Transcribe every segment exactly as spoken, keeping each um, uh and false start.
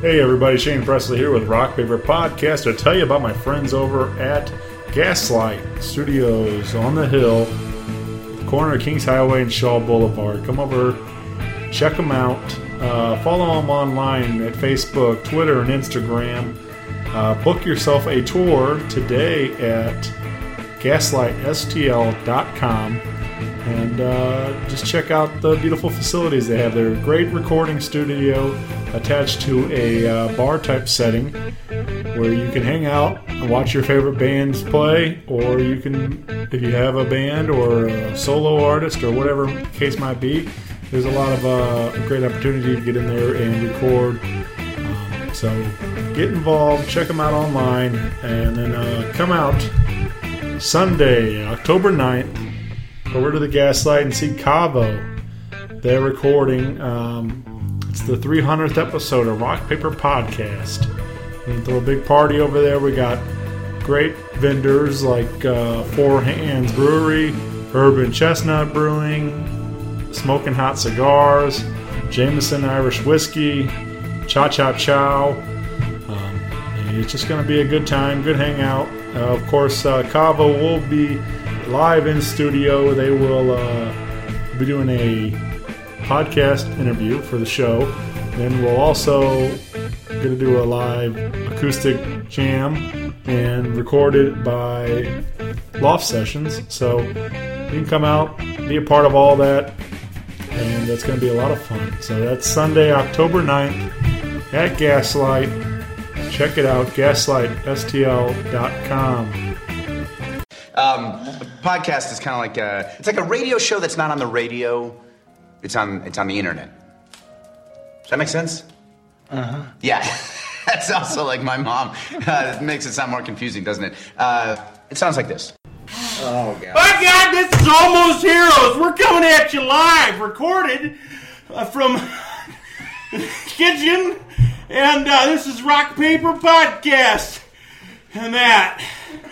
Hey everybody, Shane Presley here with Rock Paper Podcast to tell you about my friends over at Gaslight Studios on the Hill, corner of Kings Highway and Shaw Boulevard. Come over, check them out. Uh, follow them online at Facebook, Twitter, and Instagram. Uh, book yourself a tour today at gaslight s t l dot com. And uh, just check out the beautiful facilities they have. They're a great recording studio attached to a uh, bar-type setting where you can hang out and watch your favorite bands play, or you can, if you have a band or a solo artist or whatever the case might be, there's a lot of uh, great opportunity to get in there and record. Um, so get involved, check them out online, and then uh, come out Sunday, October ninth, over to the Gaslight and see Cavo. They're recording. Um, it's the three hundredth episode of Rock Paper Podcast. We're gonna throw a big party over there. We got great vendors like uh, Four Hands Brewery, Urban Chestnut Brewing, Smoking Hot Cigars, Jameson Irish Whiskey, Cha Cha Chow. Um, and it's just going to be a good time, good hangout. Uh, of course, uh, Cavo will be live in studio. They will uh, be doing a podcast interview for the show. Then we'll also going to do a live acoustic jam and record it by Loft Sessions. So you can come out, be a part of all that, and that's going to be a lot of fun. So that's Sunday, October ninth at Gaslight. Check it out, gaslight s t l dot com. Um, podcast is kind of like a, it's like a radio show that's not on the radio. It's on, it's on the internet. Does that make sense? Uh-huh. Yeah. That's also like my mom. Uh, it makes it sound more confusing, doesn't it? Uh, it sounds like this. Oh, God. My God, this is Almost Heroes. We're coming at you live, recorded uh, from the kitchen. And uh, this is Rock Paper Podcast. And that.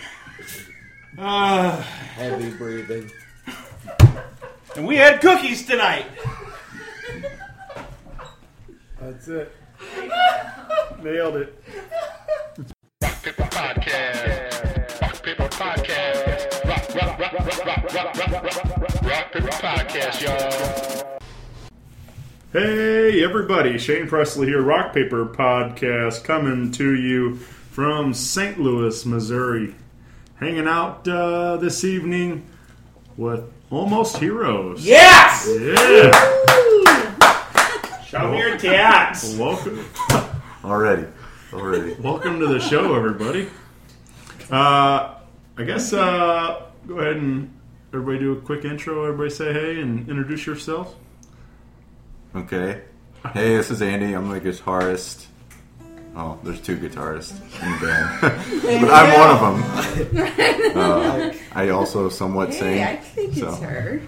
Uh, Heavy breathing. And we had cookies tonight. That's it. Nailed it. Rock Paper Podcast. Rock Paper Podcast. Rock, rock, rock, rock, rock, rock, rock, rock, rock, rock Paper Podcast, y'all. Hey everybody, Shane Presley here, Rock Paper Podcast, coming to you from Saint Louis, Missouri. Hanging out uh, this evening with Almost Heroes. Yes! Yeah! Show me your tats. Welcome. Already. Already. Welcome to the show, everybody. Uh, I guess uh, go ahead and everybody do a quick intro. Everybody say hey and introduce yourself. Okay. Hey, this is Andy. I'm the guitarist. Oh, there's two guitarists in the band. But I'm one of them. Uh, I also somewhat Hey, sing. I think so. it's her.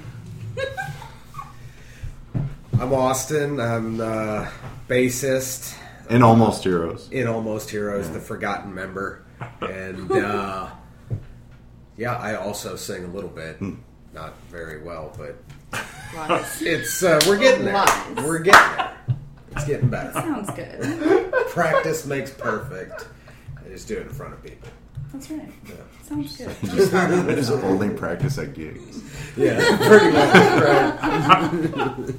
I'm Austin. I'm uh, bassist In Almost Heroes. in Almost Heroes, Yeah. the forgotten member. And, uh, yeah, I also sing a little bit. Not very well, but Lies. it's uh, we're getting there. Lies. We're getting there. It's getting better. Sounds good. Practice makes perfect. I just do it in front of people. That's right. Yeah. Sounds good. Just only practice at gigs. Yeah, pretty much. Right.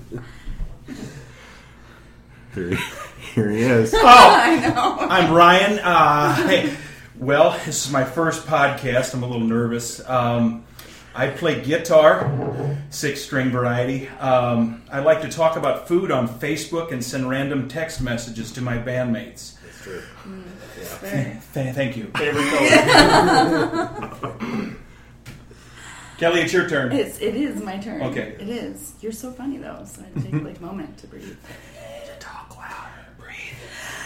Here he, here he is. I know. I'm Ryan. Uh, hey, well, this is my first podcast. I'm a little nervous. Um, I play guitar, six-string variety. Um, I like to talk about food on Facebook and send random text messages to my bandmates. That's true. Th- th- thank you. Favorite color. Kelly, it's your turn. It's, it is my turn. Okay. It is. You're so funny, though, so I had to take like a moment to breathe. Talk louder. Breathe.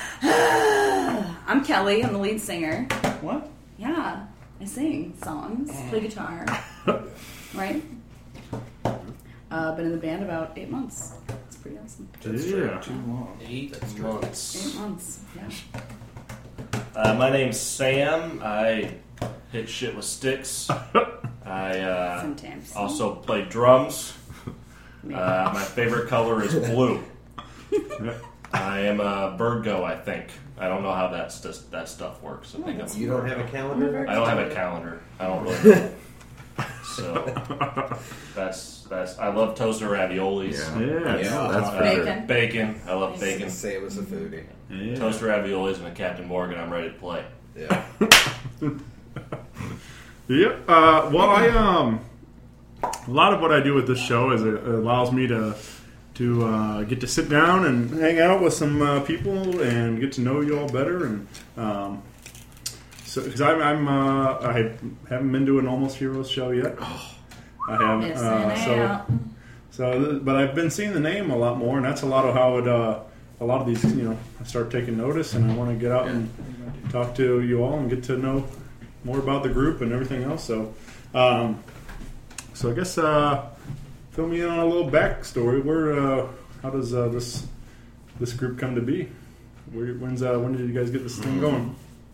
I'm Kelly. I'm the lead singer. What? Yeah. I sing songs, play guitar. Right? Uh, been in the band about eight months. It's pretty awesome. Yeah. Too long. Eight months. Eight months, yeah. Uh, my name's Sam. I hit shit with sticks. I uh, Sometimes. also play drums. Uh, my favorite color is blue. I am a Virgo, I think. I don't know how that st- that stuff works. I think I'm You don't have a calendar? I don't have a calendar. I don't really know. So that's that's. I love toasted raviolis. Yeah, Yeah. that's, Yeah. that's for Bacon. sure. Bacon. I love bacon. Say it was a foodie. Yeah. Toasted raviolis and a Captain Morgan. I'm ready to play. Yeah. Yeah. Uh, well, I um, a lot of what I do with this show is it allows me to to uh, get to sit down and hang out with some uh, people and get to know you all better. And um, so, because I'm, I'm uh, I haven't been to an Almost Heroes show yet. I haven't. Missing Uh, so, out. so, but I've been seeing the name a lot more, and that's a lot of how it. Uh, a lot of these, you know, I start taking notice, and I want to get out and talk to you all and get to know more about the group and everything else. So, um, so I guess uh, fill me in on a little backstory. Where, uh, how does uh, this this group come to be? Where, when's uh, when did you guys get this thing going?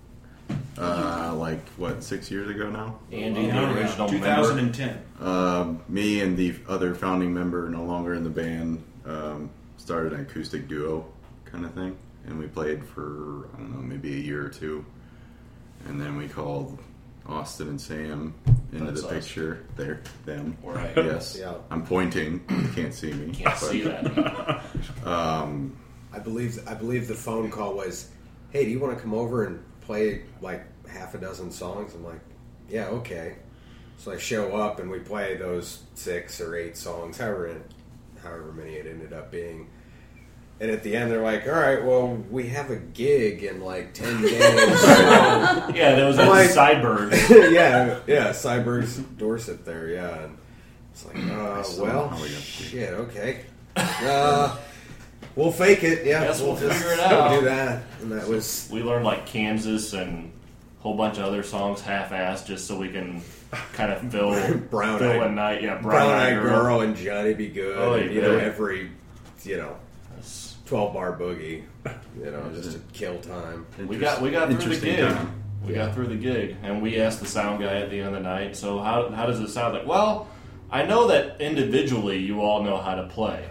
Uh, like what, six years ago now? Andy, the original two member. thousand ten. Um, me and the other founding member, no longer in the band, um, started an acoustic duo kind of thing, and we played for I don't know, maybe a year or two, and then we called Austin and Sam into That's the us. picture. There, them. Right. Yes, Yeah. I'm pointing. You can't see me. Can't but, see that. Um, I believe I believe the phone call was, "Hey, do you want to come over and play like half a dozen songs?" I'm like, "Yeah, okay." So I show up and we play those six or eight songs, however however many it ended up being. And at the end, they're like, "All right, well, we have a gig in like ten days." So, Yeah, there was that Like- Cyberg. yeah, yeah, Cyberg's Dorset there, yeah. And it's like, uh, still well, don't know how we got to- shit, okay. Uh, we'll fake it, yeah. Guess we'll just figure it out. do that. And that was, We learned like Kansas and a whole bunch of other songs half-assed just so we can kind of fill Brown fill Eyed- a night. Yeah, Brown Brown Eyed Eyed Girl and Johnny Be Good. Oh, and, you yeah. know, every, you know, That's- twelve bar boogie, you know, just to kill time. We got we got through the Interesting gig. time. We got through the gig, and we asked the sound guy at the end of the night. So how how does it sound? Like, well, I know that individually you all know how to play,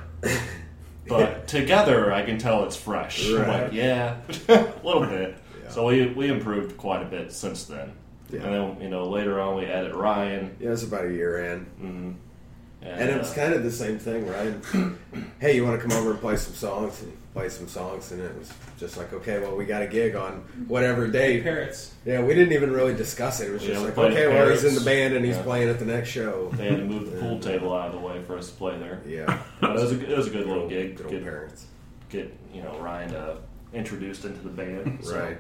but together I can tell it's fresh. I'm Right. like, yeah, a little bit. Yeah. So we we improved quite a bit since then. Yeah. And then you know later on we added Ryan. Yeah, it was about a year in. And, And it was uh, kind of the same thing, right? Hey, you want to come over and play some songs? And play some songs, and it was just like, okay, well, we got a gig on whatever day. Parrots. Yeah, we didn't even really discuss it. It was Yeah, just we like, played okay, at well, he's in Parrots. the band and he's Yeah. playing at the next show. they had to move the pool table out of the way for us to play there. Yeah, But it was a, it was a good little gig. good old Get, parents. get you know Ryan uh, introduced into the band. So. Right.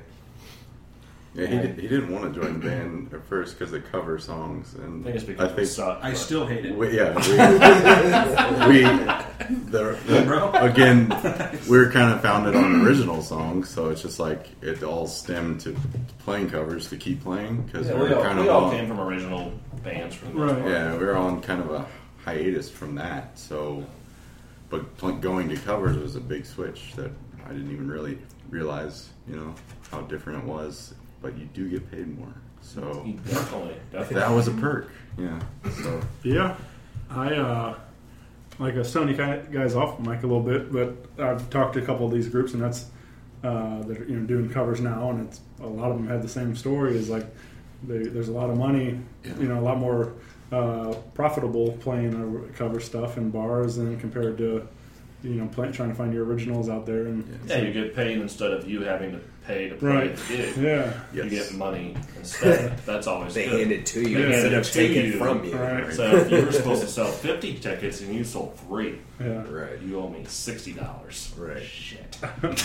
yeah, he, did, he didn't want to join the band at first because they cover songs, and I think it's because we suck. I but- still hate it. We, yeah, we, we the, the, again, we're kind of founded on original songs, so it's just like it all stemmed to playing covers to keep playing because Yeah, we we were all, kind we of all on, came from original bands for the most Right. part. yeah, we were on kind of a hiatus from that. So, but pl- going to covers was a big switch that I didn't even really realize, you know, how different it was. But you do get paid more, so You Definitely, definitely. that was a perk. Yeah. So. Yeah, I uh, like I was telling you guys off the mic a little bit, but I've talked to a couple of these groups, and that's uh, that are, you know, doing covers now, and it's a lot of them had the same story. Is like they, there's a lot of money, Yeah. you know, a lot more uh, profitable playing uh, cover stuff in bars than compared to you know play, trying to find your originals out there. And Yeah, you get paid instead of you having to pay to play right, at the gig. yeah, You Yes. get money instead. That's always They good. hand it to you They hand instead it of to taking you. it from you. Right. So if you were supposed to sell fifty tickets and you sold three, yeah. Right. you owe me sixty dollars. Right. Shit.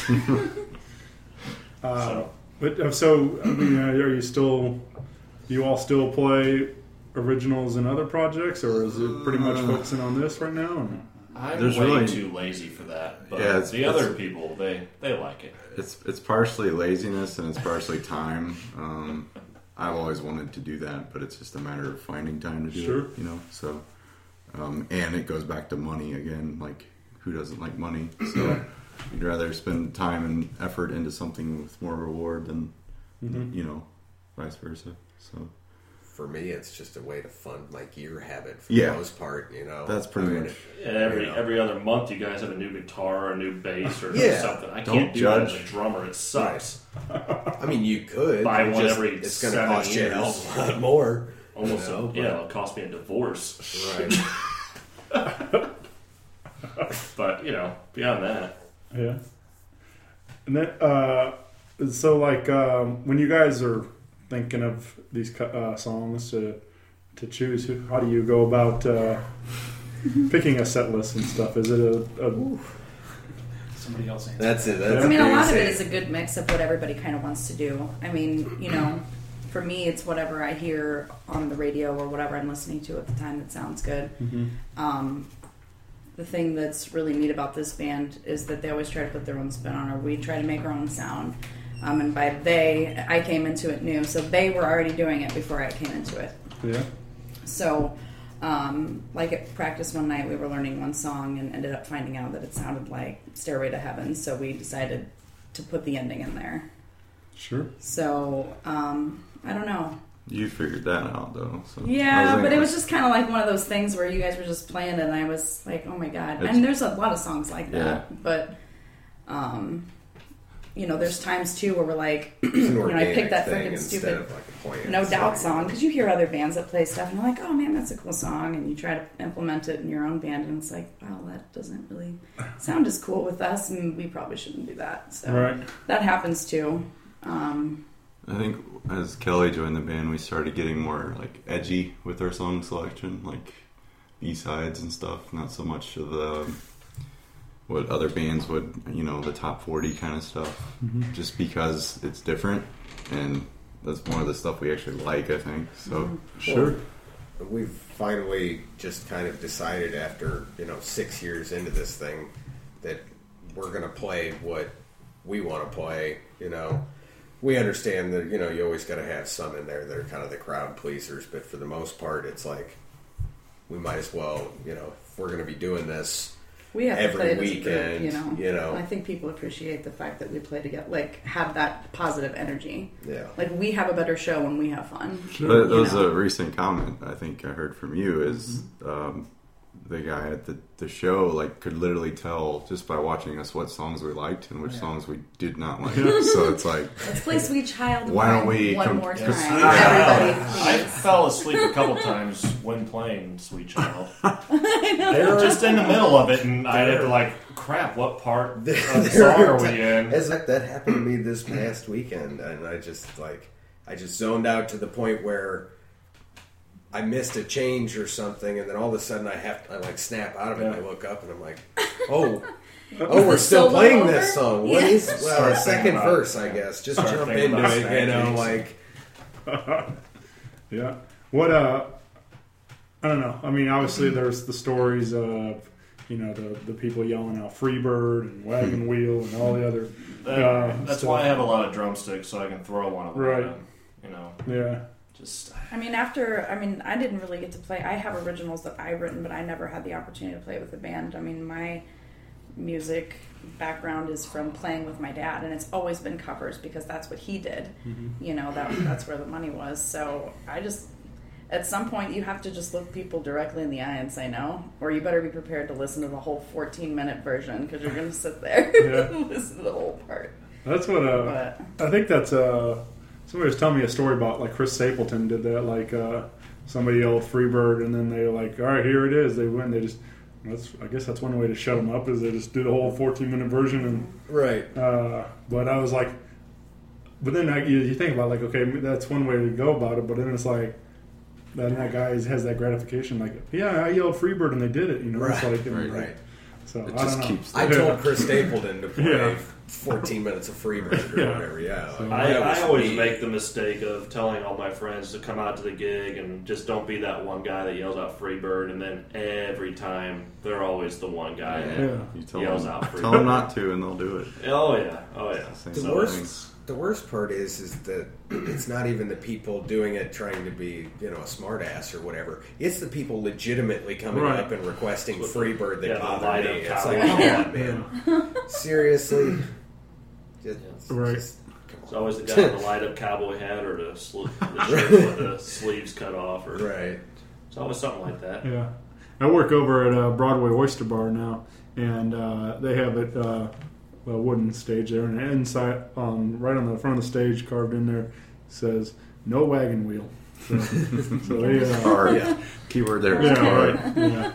Uh, So- But uh, so, I mean, uh, are you still? You all still play originals in other projects, or is it pretty much focusing on this right now? And, I'm There's way really- too lazy for that. But Yeah, it's- the it's- other people, they they like it. It's it's partially laziness and it's partially time. Um, I've always wanted to do that, but it's just a matter of finding time to do Sure. it. You know, so um, and it goes back to money again. Like, who doesn't like money? So you'd rather spend time and effort into something with more reward than you know, vice versa. So for me, it's just a way to fund my gear habit for Yeah. the most part. You know, That's pretty I mean, much- Yeah, every you know. every other month, you guys have a new guitar or a new bass or Yeah. something. I Don't can't do judge. that as a drummer. It sucks. I mean, you could Buy you one just- every It's going to seven cost you a years. hell of a lot more. Almost, you know, a, but- yeah, it'll cost me a divorce. Right. But you know, beyond that, Yeah. And then, uh, so like um, when you guys are thinking of these co- uh, songs to to choose, who- how do you go about uh, picking a set list and stuff? Is it a, a Somebody else answer. That's it. That's I mean, a what lot of you're it is a saying. good mix of what everybody kind of wants to do. I mean, you know, for me, it's whatever I hear on the radio or whatever I'm listening to at the time that sounds good. Um, the thing that's really neat about this band is that they always try to put their own spin on it. We try to make our own sound. Um, and by they, I came into it new. So they were already doing it before I came into it. yeah? So, um, like at practice one night, we were learning one song and ended up finding out that it sounded like Stairway to Heaven. So we decided to put the ending in there. Sure. So, um, I don't know. You figured that out, though. So I Yeah, was but it thinking- was just kind of like one of those things where you guys were just playing it, and I was like, "Oh my god!" It's- And there's a lot of songs like that, Yeah. but um, you know, there's times too where we're like, It's an you know, I organic picked that thing freaking instead stupid of like a planned No Doubt song. song because you hear other bands that play stuff, and you're like, "Oh man, that's a cool song," and you try to implement it in your own band, and it's like, "Wow, that doesn't really sound as cool with us, and we probably shouldn't do that." So Right. that happens too. Um, I think as Kelly joined the band, we started getting more like edgy with our song selection, like B sides and stuff. Not so much of the what other bands would, you know, the top forty kind of stuff. Just because it's different, and that's one of the stuff we actually like. I think so. Sure. We've finally just kind of decided after, you know, six years into this thing that we're going to play what we want to play, you know. We understand that, you know, you always got to have some in there that are kind of the crowd pleasers, but for the most part, it's like we might as well, you know, if we're going to be doing this We have to every play it as a weekend, group, you know. you know. I think people appreciate the fact that we play together, like have that positive energy. Yeah. Like we have a better show when we have fun. That, You that was know. a recent comment I think I heard from you. Is um, the guy at the, the show like could literally tell just by watching us what songs we liked and which songs we did not like. So it's like, Let's play Sweet Child Why don't one, we one com- more time. because- Everybody, I please. fell asleep a couple times when playing Sweet Child. There are- Just in the middle of it, and I had to like, crap, what part of the There song are are we ti- in? It's like that happened to me this past weekend, and I just like I just zoned out to the point where I missed a change or something, and then all of a sudden I have I like snap out of it, and I look up, and I'm like, oh. Oh, we're the still solo playing over? this song. What Yeah. is well, Start second thinking about- verse, I guess. Just start jump thinking into about it, you know, spankies. like Yeah. What uh I don't know. I mean, obviously there's the stories of, you know, the the people yelling out Freebird and Wagon Wheel and all the other That- uh, that's stuff. why I have a lot of drumsticks, so I can throw one of them. Right. at 'em, You know, Yeah. just I mean, after, I mean, I didn't really get to play. I have originals that I've written, but I never had the opportunity to play with a band. I mean, my music background is from playing with my dad, and it's always been covers because that's what he did. You know, that that's where the money was. So I just, at some point, you have to just look people directly in the eye and say no, or you better be prepared to listen to the whole fourteen minute version because you're going to sit there Yeah. and listen to the whole part. That's what uh But I think that's uh somebody was telling me a story about like Chris Stapleton did that, like uh somebody yelled Freebird and then they were like, all right, here it is. They went, they just that's I guess that's one way to shut them up is they just do the whole fourteen minute version and right. Uh, but I was like, but then I, you, you think about like, okay, that's one way to go about it. But then it's like, then that guy has that gratification, like, yeah, I yelled Freebird and they did it, you know. It's Right, like, right. Right. So It I just don't know. keeps. I Yeah. told Chris Stapleton to play Yeah. fourteen minutes of Freebird or Yeah. whatever. Yeah, So- I, That was I always me. make the mistake of telling all my friends to come out to the gig and just don't be that one guy that yells out Freebird, and then every time they're always the one guy that Yeah. You tell yells them, out Freebird. tell them not to, and they'll do it. Oh yeah, oh yeah. Same The thing. worst, the worst part is, is that it's not even the people doing it trying to be, you know, a smartass or whatever. It's the people legitimately coming Right. up and requesting Freebird that Yeah, the bother light me. up It's towel. like, come on, man. Seriously. Just, Right. just- It's always the guy with the light up cowboy hat or the, sl- the shirt with the sleeves cut off. Or, Right. It's always something like that. Yeah. I work over at a Broadway Oyster Bar now, and uh, they have it uh, a wooden stage there, and inside, um, right on the front of the stage, carved in there, says "No wagon wheel." So, so they, uh, Hard. Yeah. Keyword there. yeah, Hard. right, yeah.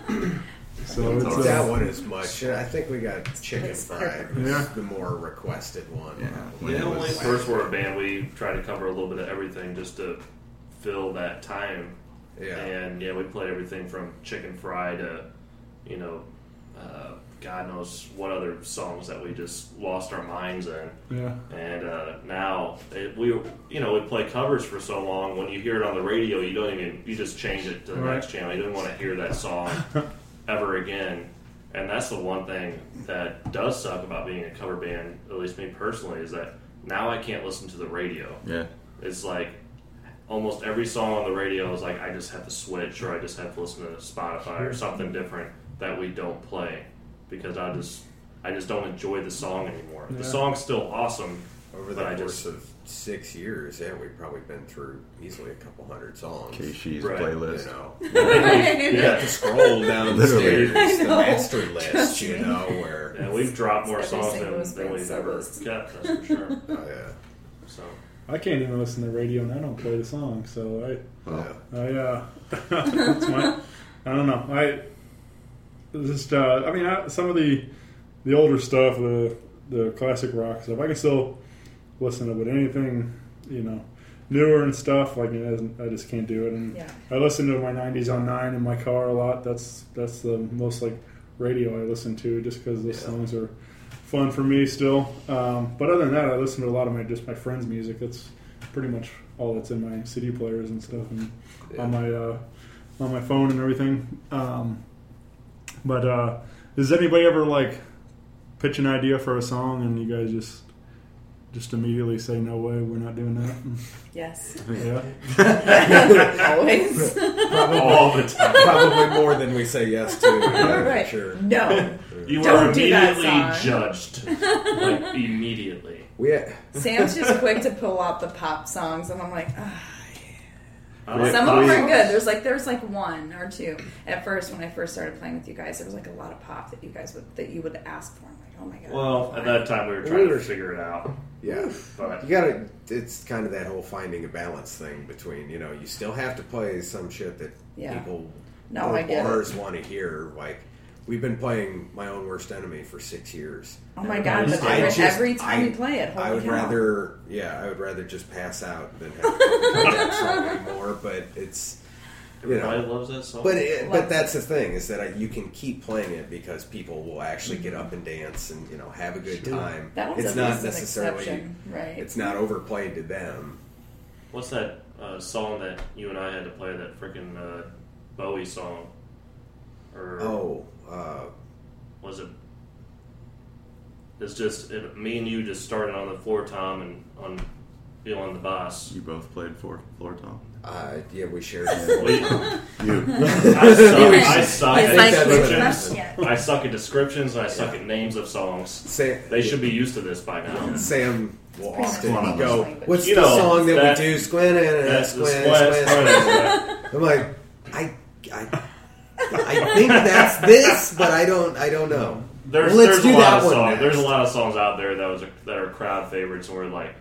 So it's, uh, That one is much. I think we got chicken It's fried. Yeah. Was the more requested one. Yeah. When Yeah, it when we was- first were a band, we tried to cover a little bit of everything just to fill that time. Yeah. And yeah, we played everything from Chicken Fry to, you know, uh, God knows what other songs that we just lost our minds in. yeah. And uh, now it, we, you know, we play covers for so long. When you hear it on the radio, you don't even, you just change it to the Right. next channel. You don't want to hear that song ever again. And that's the one thing that does suck about being a cover band, at least me personally, is that now I can't listen to the radio. Yeah. It's like almost every song on the radio is like I just have to switch or I just have to listen to Spotify or something different that we don't play because I just I just don't enjoy the song anymore. The Yeah. song's still awesome. Over But the I course just- of six years, yeah, we've probably been through easily a couple hundred songs. Keishi's Right. playlist. You know, Yeah, you have to scroll down the Literally. stairs, the know. master list. You know where. and we've dropped more Every songs single than, one's than been we've so ever list. kept. That's for sure. Oh yeah. So I can't even listen to the radio, and I don't play the song. So I, Well, Yeah. I, uh, that's my, I don't know. I just, uh, I mean, I, some of the the older stuff, the the classic rock stuff, I can still listen to, but anything, you know, newer and stuff, like it hasn't, I just can't do it. And Yeah. I listen to my nineties on nine in my car a lot. That's that's the most like radio I listen to, just because those Yeah. songs are fun for me still. Um, but other than that, I listen to a lot of my just my friends' music. That's pretty much all that's in my C D players and stuff, and Yeah. on my uh, on my phone and everything. Um, but uh, does anybody ever like pitch an idea for a song and you guys just just immediately say no way, we're not doing that? Yes. Yeah, Always. all the time. Probably more than we say yes to. Yeah, right. Sure. No. You Don't are do that immediately song. judged. Like immediately. We. Sam's just quick to pull out the pop songs, and I'm like, ah. I like Some pop of them are songs. good. There's like there's like one or two. At first, when I first started playing with you guys, there was like a lot of pop that you guys would that you would ask for. I'm like, oh my god. Well, at that time we were trying to figure it out. Yeah. But You gotta. It's kind of that whole finding a balance thing between, you know, you still have to play some shit that Yeah. people No, or I get it. bars want to hear. Like, we've been playing My Own Worst Enemy for six years. Oh my god! But I every, just- every time I- you play it, holy I would cow. rather, yeah, I would rather just pass out than have to play that song anymore. But it's, you everybody know, loves that song. but it, Loves but that's the thing is that I, you can keep playing it because people will actually get up and dance and you know have a good time. That one's it's at not least an necessarily, exception, right? it's not overplayed to them. What's that uh, song that you and I had to play? That freaking uh, Bowie song, or Oh, uh, was it? It's just it, me and you just started on the floor tom and on feeling the boss. you both played for floor tom. uh, yeah, we shared. We, You. I suck, I suck It's at like that's it's what it not is. yet. I suck at descriptions and I suck at names of songs. Sam, They should be used to this by now. Sam will pretty often much one of go, them. "What's You the know, song that, that- we do?" Squint and That's the squint, squint, squint, squint, squint. I'm like, I, I, I think that's this, but I don't, I don't know. There's, Well, let's there's do a lot that of one songs. next. There's a lot of songs out there that was that are crowd favorites, and we're like,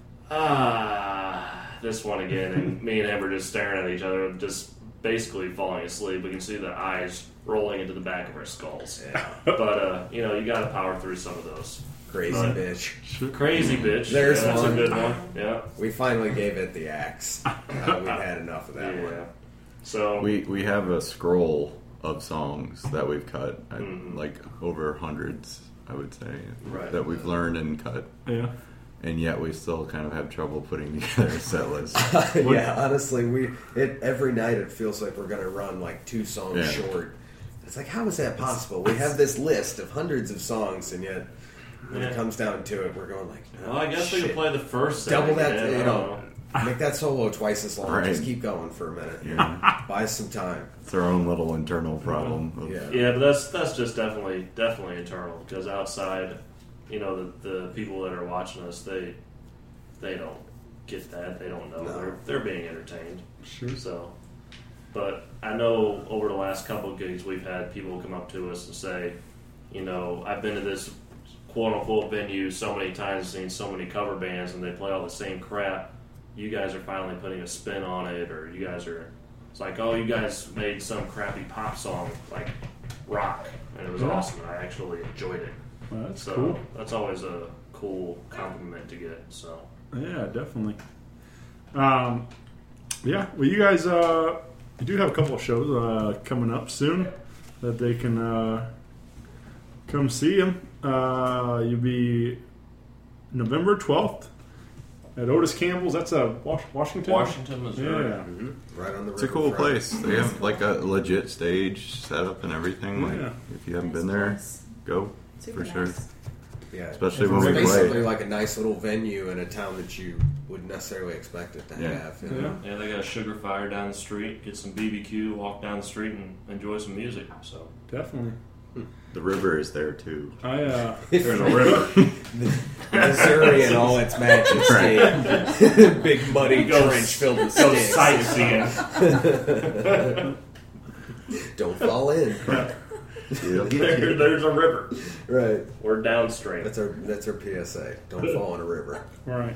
ah, this one again. And me and him are just staring at each other, just basically falling asleep. We can see the eyes rolling into the back of our skulls. But uh, you know, you got to power through some of those. Crazy Right. bitch. Crazy bitch. There's yeah, that's one. a good one. Yeah, We finally gave it the axe. Uh, we've had enough of that yeah. one. So We we have a scroll of songs that we've cut, I, Mhm. like over hundreds, I would say, Right. that we've learned and cut, yeah. and yet we still kind of have trouble putting together a set list. Yeah, honestly, we it every night it feels like we're gonna run like two songs Yeah. short. It's like, how is that possible? We have this list of hundreds of songs, and yet when Yeah. it comes down to it, we're going like, well, I guess we shit. can play the first set Double that, again, you I know. don't Make that solo twice as long. Right. Just keep going for a minute. Yeah. Buy some time. It's our own little internal problem. of- Yeah. Yeah, but that's that's just definitely definitely internal because outside, you know, the, the people that are watching us, they they don't get that. They don't know. No. They're they're being entertained. Sure. So, but I know over the last couple of gigs we've had people come up to us and say, you know, I've been to this quote unquote venue so many times, seen so many cover bands, and they play all the same crap. You guys are finally putting a spin on it, or you guys are. It's like, oh, you guys made some crappy pop song like rock, and it was Yeah. awesome. I actually enjoyed it. Well, that's So cool. that's always a cool compliment to get. So Yeah, definitely. Um, yeah, well, you guys, uh, you do have a couple of shows uh, coming up soon that they can uh, come see them. Uh, you'll be November twelfth at Otis Campbell's. That's a Was- Washington. Washington, Missouri. Yeah. Right on the It's a riverfront. cool place. They have like a legit stage set up and everything. Like, Yeah. if you haven't been there, go Super for sure. nice. Yeah, Especially it's when we basically play. like a nice little venue in a town that you wouldn't necessarily expect it to Yeah. have. you know? Yeah. Yeah, they got a sugar fire down the street. Get some B B Q, walk down the street, and enjoy some music. So Definitely. The river is there too. I uh, there's a river. Missouri and all its majesty. Big muddy Go- trench filled with Go sticks. sightseeing. Don't fall in. there, there's a river. Right. We're downstream. That's our that's our P S A. Don't fall in a river. right.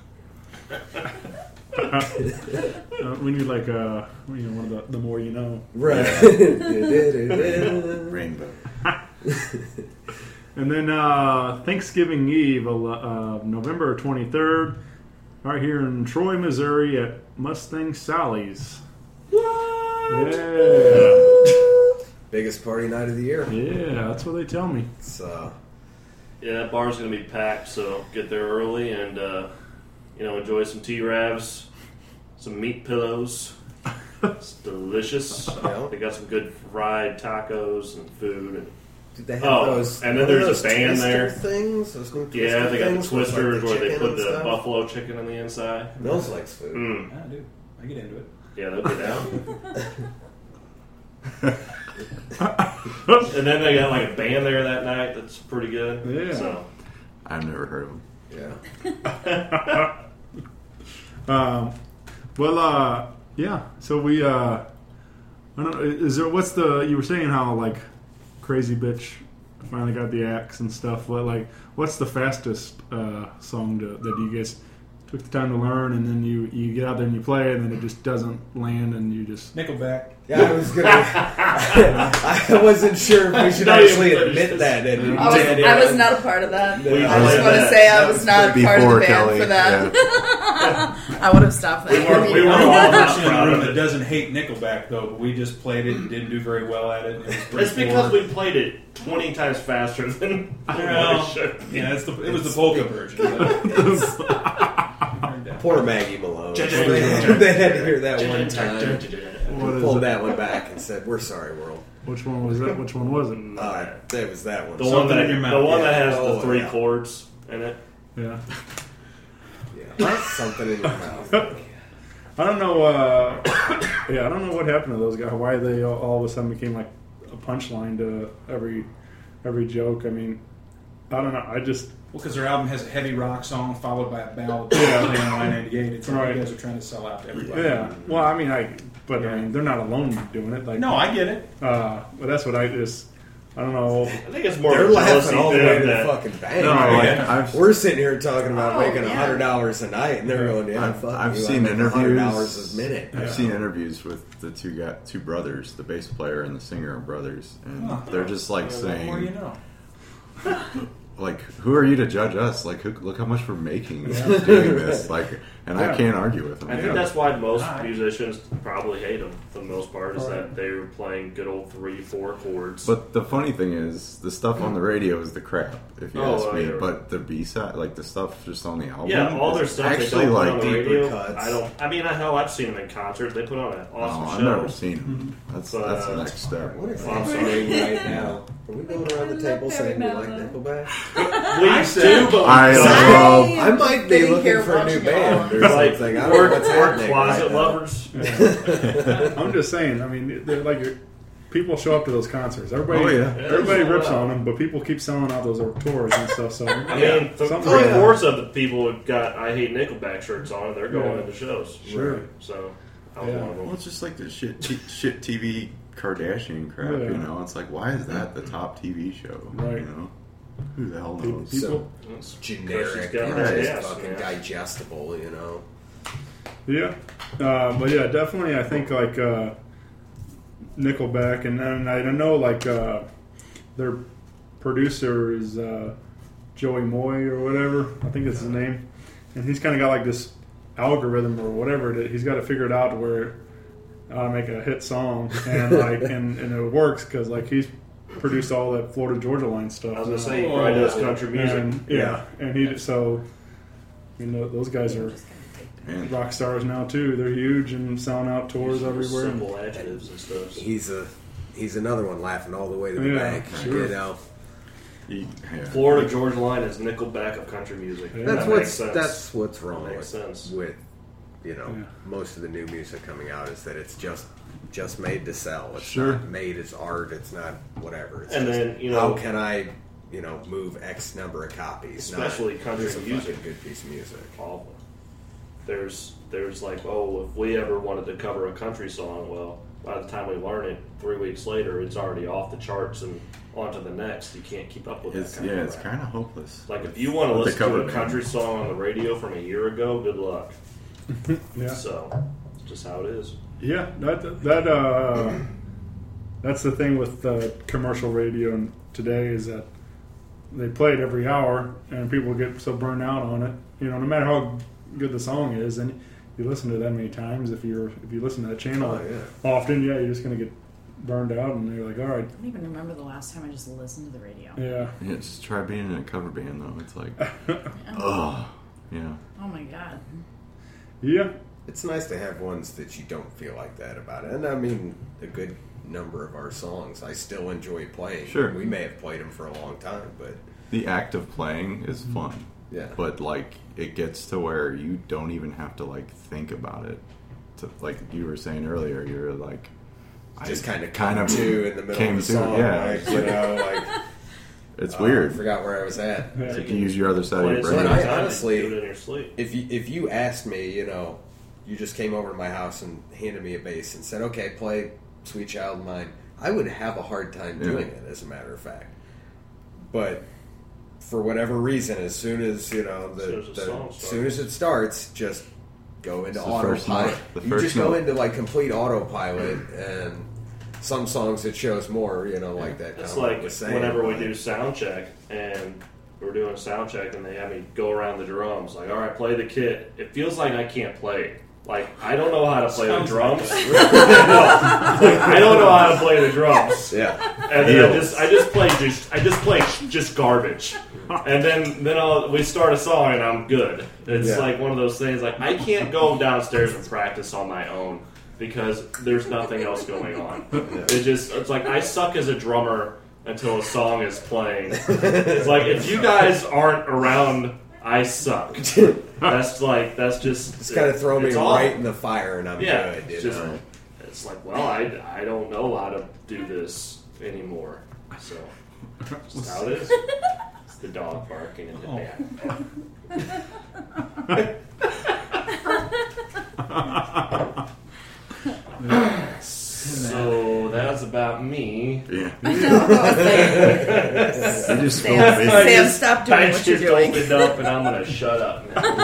uh, we need like uh, you know, one of the the more you know. Right. Rainbow. And then uh, Thanksgiving Eve, uh, November twenty-third, right here in Troy, Missouri at Mustang Sally's. What? Yeah. Biggest party night of the year. Yeah, that's what they tell me. It's, uh, Yeah, that bar's going to be packed, so get there early and, uh, you know, enjoy some T-Rabs, some meat pillows. It's delicious. Yeah. They got some good fried tacos and food. And, did they have Oh, those? and then what are there's a those band Twister there. Things. Those new Twister yeah, they got the things with, like, twisters where they chicken put and the stuff? buffalo chicken on the inside. Mills likes food. Mm. Yeah, dude. I get into it. Yeah, they'll be down. And then they got like a band there that night that's pretty good. Yeah. So I've never heard of them. Yeah. Um, well, uh, yeah. So we, uh, I don't know. Is there? What's the? You were saying how like Crazy Bitch finally got the axe and stuff. What like? What's the fastest uh, song to, that you guys took the time to learn, and then you you get out there and you play, and then it just doesn't land, and you just Nickelback. Yeah, I was gonna. I wasn't sure if we should actually admit that. And I was, did. I was not a part of that. We I just played want to that. say I That was was not a part of the Before band Kelly. for that. Yeah. I would have stopped that. We weren't- if we you- weren't I'm the all only not person in the proud room of that it. doesn't hate Nickelback, though. But we just played it and didn't do very well at it. It was pretty it's because poor. we played it twenty times faster than Well, we should. yeah, it's the, it was the polka version. Poor Maggie Malone. they, they had to hear that one time. what is Pulled it? that one back and said, "We're sorry, world." Which one was that? Which one was it? Uh, that was that one. The So- one Something that in your the mouth. one that Yeah. has Oh, the three yeah. chords in it. Yeah. yeah, something in your mouth. I don't know. Uh, yeah, I don't know what happened to those guys. Why they all, all of a sudden became like a punchline to every every joke. I mean, I don't know. I just Well, because their album has a heavy rock song followed by a ballad playing on nine ninety-eight. It's like Right. you guys are trying to sell out to everybody. yeah. Well, I mean, I but I mean, they're not alone doing it. Like No, I get it. Uh, but that's what I just. I don't know. I think it's more They're of a jealousy laughing all the way thing to the that fucking bank. No, man. like, I've- We're sitting here talking about Oh, making a yeah. hundred dollars a night, and they're going, "Yeah, I've- fuck I've you, seen I make a hundred interviews. dollars a minute." I've Yeah. seen interviews with the two guy, two brothers, the bass player and the singer are brothers, and Huh. they're just like The more you saying, know. like, who are you to judge us? Like, who, look how much we're making doing this. Like, and Yeah. I can't argue with them. I think Yeah. that's why most Alright. musicians probably hate them for the most part. Is Right. that they were playing good old three, four chords. But the funny thing is, the stuff on the radio is the crap. If you Oh, ask me, yeah. but the B side, like the stuff just on the album, yeah, all their is stuff they actually don't put like on the deeper radio. cuts. I don't. I mean, I hell, I've seen them in concert. They put on an awesome Oh, I've show. never seen them. That's But, that's the uh, next step. What is Well, I'm happening right now? Are we going around the I table love saying we Barry like Manilow. Nickelback? We used to, but I we love- I I might be getting looking here for a new watching band it or all. like something. I don't we're, know what's we're happening closet right now. lovers. I'm just saying. I mean, they're like you're, people show up to those concerts. Everybody, Oh, yeah. Yeah, everybody they rips sell out. on them, but people keep selling out those tours and stuff. So I yeah, mean, th- something- three yeah. fourths of the people have got I Hate Nickelback shirts on, and they're going Yeah. to shows. Sure. So I was Yeah. one of them. Well, it's just like the shit, t- shit T V Kardashian crap. Yeah. You know, it's like, why is that the top T V show? Right. You know, who the hell People, knows? people It's Generic, got and nice just ass, fucking man. digestible, you know. yeah, uh, but yeah, definitely. I think like uh, Nickelback, and, and I don't know like uh, their producer is uh, Joey Moy or whatever. I think that's his name, and he's kind of got like this algorithm or whatever that he's got to figure it out to where uh, make a hit song, and like and, and it works because like he's produced all that Florida Georgia Line stuff. I was gonna now. say he probably does country music. And, yeah, and he so you know those guys are Man, rock stars now too. They're huge and selling out tours everywhere. And, Simple adjectives and stuff. He's a he's another one laughing all the way to the Yeah, bank. sure. You know, he- yeah. Florida Georgia Line is Nickelback of country music. Yeah. that's that what's makes sense. that's what's wrong That with makes sense. with you know Yeah. most of the new music coming out is that it's just just made to sell. It's Sure. not made as art. It's not whatever. It's And just, then, you know- how can I you know move X number of copies? Especially not, country here's a music. fucking good piece of music. Awful. There's there's like, oh, if we ever wanted to cover a country song, well, by the time we learn it, three weeks later, it's already off the charts and on to the next. You can't keep up with It's, that kind yeah, of it's crap. kind of hopeless. Like, if you want to With the listen to cover a band. country song on the radio from a year ago, good luck. yeah, So, it's just how it is. yeah. That that uh, that's the thing with uh, commercial radio and today is that they play it every hour, and people get so burned out on it. You know, no matter how good the song is, and you listen to it that many times, if you're if you listen to that channel Oh, yeah. often, yeah, you're just gonna get burned out, and you're like, all right, I don't even remember the last time I just listened to the radio. yeah, Yeah, just try being in a cover band though. It's like, ugh, yeah. Oh my god. yeah, It's nice to have ones that you don't feel like that about it. And I mean, a good number of our songs I still enjoy playing. Sure. We may have played them for a long time, but The act of playing is fun. yeah. But like, it gets to where you don't even have to like think about it. To, like you were saying earlier, you're like, just kind of kind come of to in the middle came of the to, song. yeah. Like, you know, like, It's oh, weird. I forgot where I was at. Yeah. So you can use your other side of Play your it brain. But so I many times, honestly- you do it in your sleep. If you if you asked me, you know, you just came over to my house and handed me a bass and said, "Okay, play Sweet Child of Mine," I would have a hard time Yeah. doing it, as a matter of fact. But for whatever reason, as soon as you know the, As soon as the the- song as starts. soon as it starts, just go into It's the first autopilot. note. The You first just go note. into like complete autopilot, and some songs it shows more, you know, like that. It's kinda like was saying, whenever we but- do sound check and we're doing sound check and they have me go around the drums. Like, all right, play the kit. It feels like I can't play. Like, I don't know how to play the Sounds drums. No. Like, I don't know how to play the drums. Yeah. And then I Heels. just, I just play just, I just play just garbage. And then, then I'll, we start a song and I'm good. It's Yeah. like one of those things. Like, I can't go downstairs and practice on my own because there's nothing else going on. It just, it's like I suck as a drummer until a song is playing. It's like if you guys aren't around, I suck. That's like that's just Just kind of throw me it's awful. right in the fire, and I'm Yeah, good. You it's just know? it's like, well, I, I don't know how to do this anymore. So that's how it is. It's the dog barking in the back. So that's about me. Yeah. Sam, You just feel Sam, big. Sam, stop doing I what you're just doing. opened up and I'm gonna shut up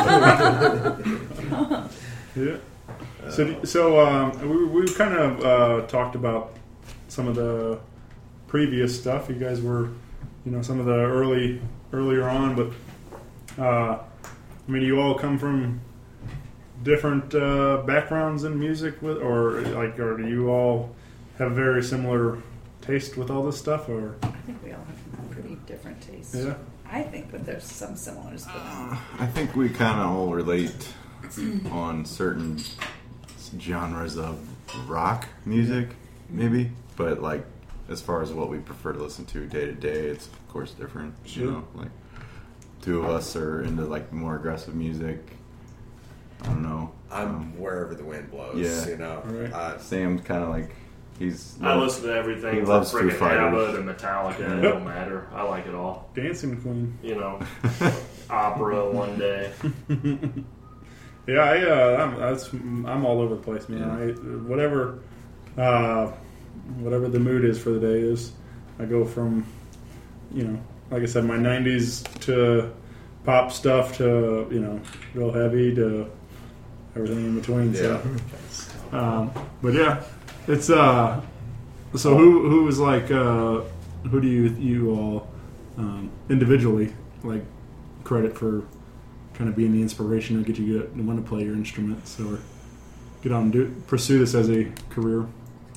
now. yeah. So, so um, we we kind of uh, talked about some of the previous stuff. You guys were, you know, some of the early earlier on, but uh, I mean, you all come from different uh, backgrounds in music, with, or like, or do you all have very similar taste with all this stuff, or I think we all have pretty different tastes. yeah, I think, but there's some similars. But I think we kind of all relate on certain genres of rock music, maybe. But like, as far as what we prefer to listen to day to day, it's of course different. Sure. You know, like two of us are into like more aggressive music. I don't know. I'm Um, wherever the wind blows. Yeah. You know. Right. Uh, Sam's kind of like He's. I listen to everything He from loves Foo freaking Fighters. ABBA to Metallica. It don't matter. I like it all. Dancing Queen. You know, opera one day. Yeah, I, uh, I'm, that's, I'm all over the place, man. I, whatever, uh, whatever the mood is for the day is, I go from, you know, like I said, my nineties to pop stuff to, you know, real heavy to everything in between. Yeah. So, um, but yeah, it's uh. So who who was like uh, who do you you all um, individually like credit for kind of being the inspiration to get you to want to play your instruments or get on and do pursue this as a career?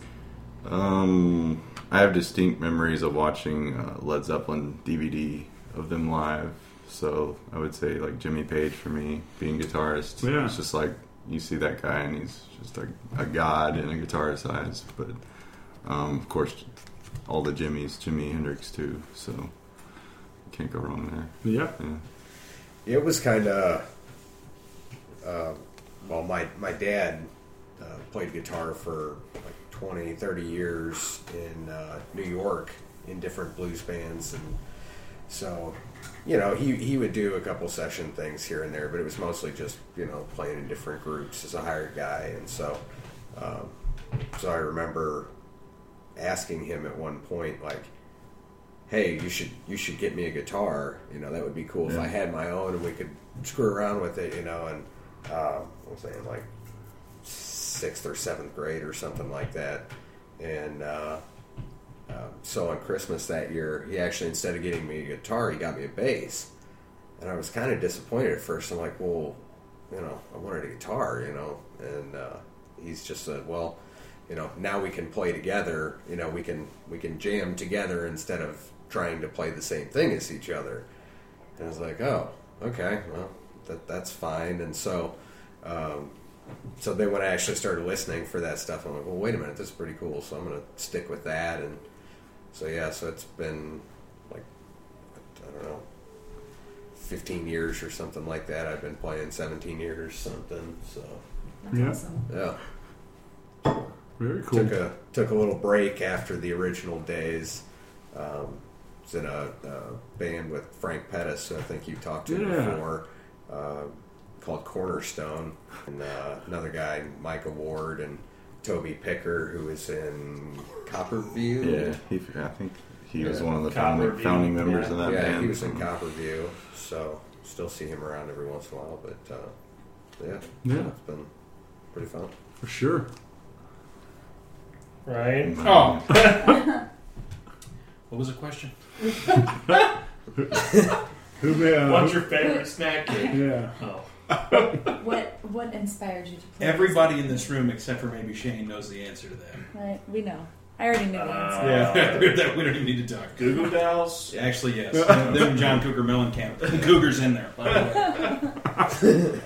Um, I have distinct memories of watching uh, Led Zeppelin D V D of them live. So I would say like Jimmy Page for me, being guitarist. Yeah. It's just like you see that guy and he's just a, a god in a guitarist's eyes. But um, of course, all the Jimmys, Jimi Hendrix too. So you can't go wrong there. Yeah. Yeah. It was kind of, uh, well, my, my dad uh, played guitar for like twenty, thirty years in uh, New York in different blues bands. And so, you know, he, he would do a couple session things here and there, but it was mostly just, you know, playing in different groups as a hired guy. And so, um, so I remember asking him at one point, like, hey, you should you should get me a guitar. You know, that would be cool if Yeah. I had my own and we could screw around with it. You know, and um, I was saying like sixth or seventh grade or something like that. And uh, uh, so on Christmas that year, he actually, instead of getting me a guitar, he got me a bass. And I was kind of disappointed at first. I'm like, well, you know, I wanted a guitar. You know, and uh, he's just said, well, you know, now we can play together. You know, we can we can jam together instead of trying to play the same thing as each other. And I was like, oh, okay, well, that that's fine. And so, um, so then when I actually started listening for that stuff, I'm like, well, wait a minute, this is pretty cool. So I'm going to stick with that. And so yeah, so it's been like, I don't know, fifteen years or something like that. I've been playing seventeen years, something. So That's Yeah. awesome. yeah. Very cool. Took a took a little break after the original days. Um, was in a, a band with Frank Pettis, who I think you talked to Yeah. before, uh, called Cornerstone, and uh, another guy, Micah Ward, and Toby Picker, who was in Copperview. Yeah, he, I think he was Yeah. one of the founding, Copperview, founding members yeah. of that yeah, band. he was in Copperview, so still see him around every once in a while. But uh, yeah, Yeah. it's been pretty fun. For sure. Right? Oh. What was the question? Who may, uh, What's your favorite snack cake? yeah. Oh. What what inspired you to play? Everybody in this room, except for maybe Shane, knows the answer to that. Right, we know. I already knew the answer. Yeah, that we don't even need to talk. Goo Goo Dolls? Actually, yes. Them them John Cougar Mellencamp. Cougar's in there. By the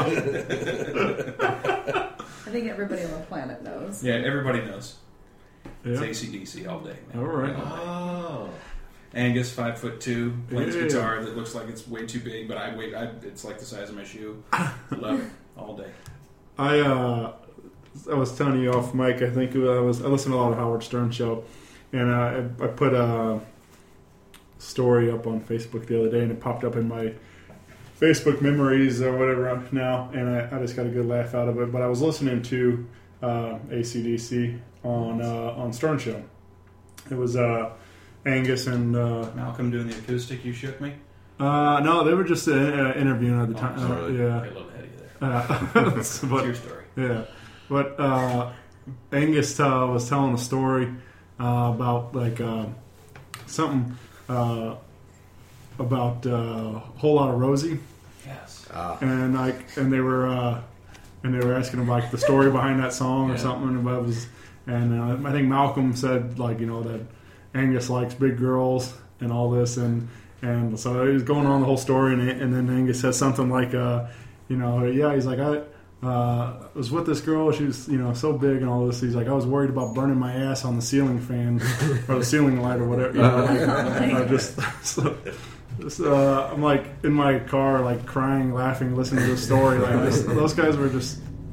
way. I think everybody on the planet knows. Yeah, everybody knows. It's Yeah. A C D C all day. Man. All right. All day. Oh. Angus, five foot two, plays Yeah. guitar that looks like it's way too big, but I wait. I, it's like the size of my shoe. Love it all day. I uh, I was telling you off mic. I think I was I listened to a lot of Howard Stern show, and uh, I, I put a story up on Facebook the other day, and it popped up in my Facebook memories or whatever now, and I, I just got a good laugh out of it. But I was listening to uh, A C D C on uh, on Stern show. It was uh, Angus and uh, Malcolm doing the acoustic. You shook me. uh, no, they were just uh, uh, interviewing at the time. Oh, Uh, really? yeah. I love the head of you there. Uh, It's but- your story. Yeah, but uh, Angus uh, was telling a story uh, about like uh, something uh, about uh, Whole Lotta Rosie, Yes. and like, and they were uh, and they were asking him like the story behind that song or Yeah. something. About it was, and uh, I think Malcolm said like you know that Angus likes big girls and all this, and and so he was going on the whole story, and, and then Angus says something like, uh, you know, yeah, he's like I. Uh, I was with this girl. She was, you know, so big and all this. He's like, I was worried about burning my ass on the ceiling fan or the ceiling light or whatever. You know, like, I just, so, just uh, I'm like in my car, like crying, laughing, listening to the story. Like this, those guys were just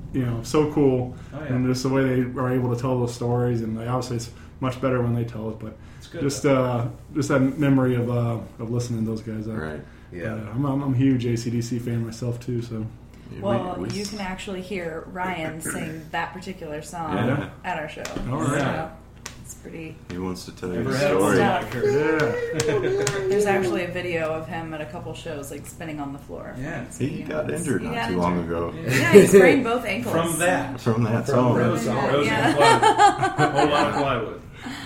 you know, so cool, Oh, yeah. and just the way they are able to tell those stories, and they, obviously it's much better when they tell it. But It's good, just uh, just that memory of uh, of listening to those guys. Uh, Right. Yeah. uh, I'm, I'm, I'm a huge A C D C fan myself too. So Yeah, Well, we- we- you can actually hear Ryan sing that particular song Yeah. at our show. All right. So it's pretty. He wants to tell you Never a had a story. Yeah. like her. yeah, There's actually a video of him at a couple shows, like spinning on the floor. Yeah. He got injured He not got too long injured. ago. Yeah, he sprained both ankles. From that. From that From song. Rose Song. Rose Yeah. and plywood. A whole lot of plywood.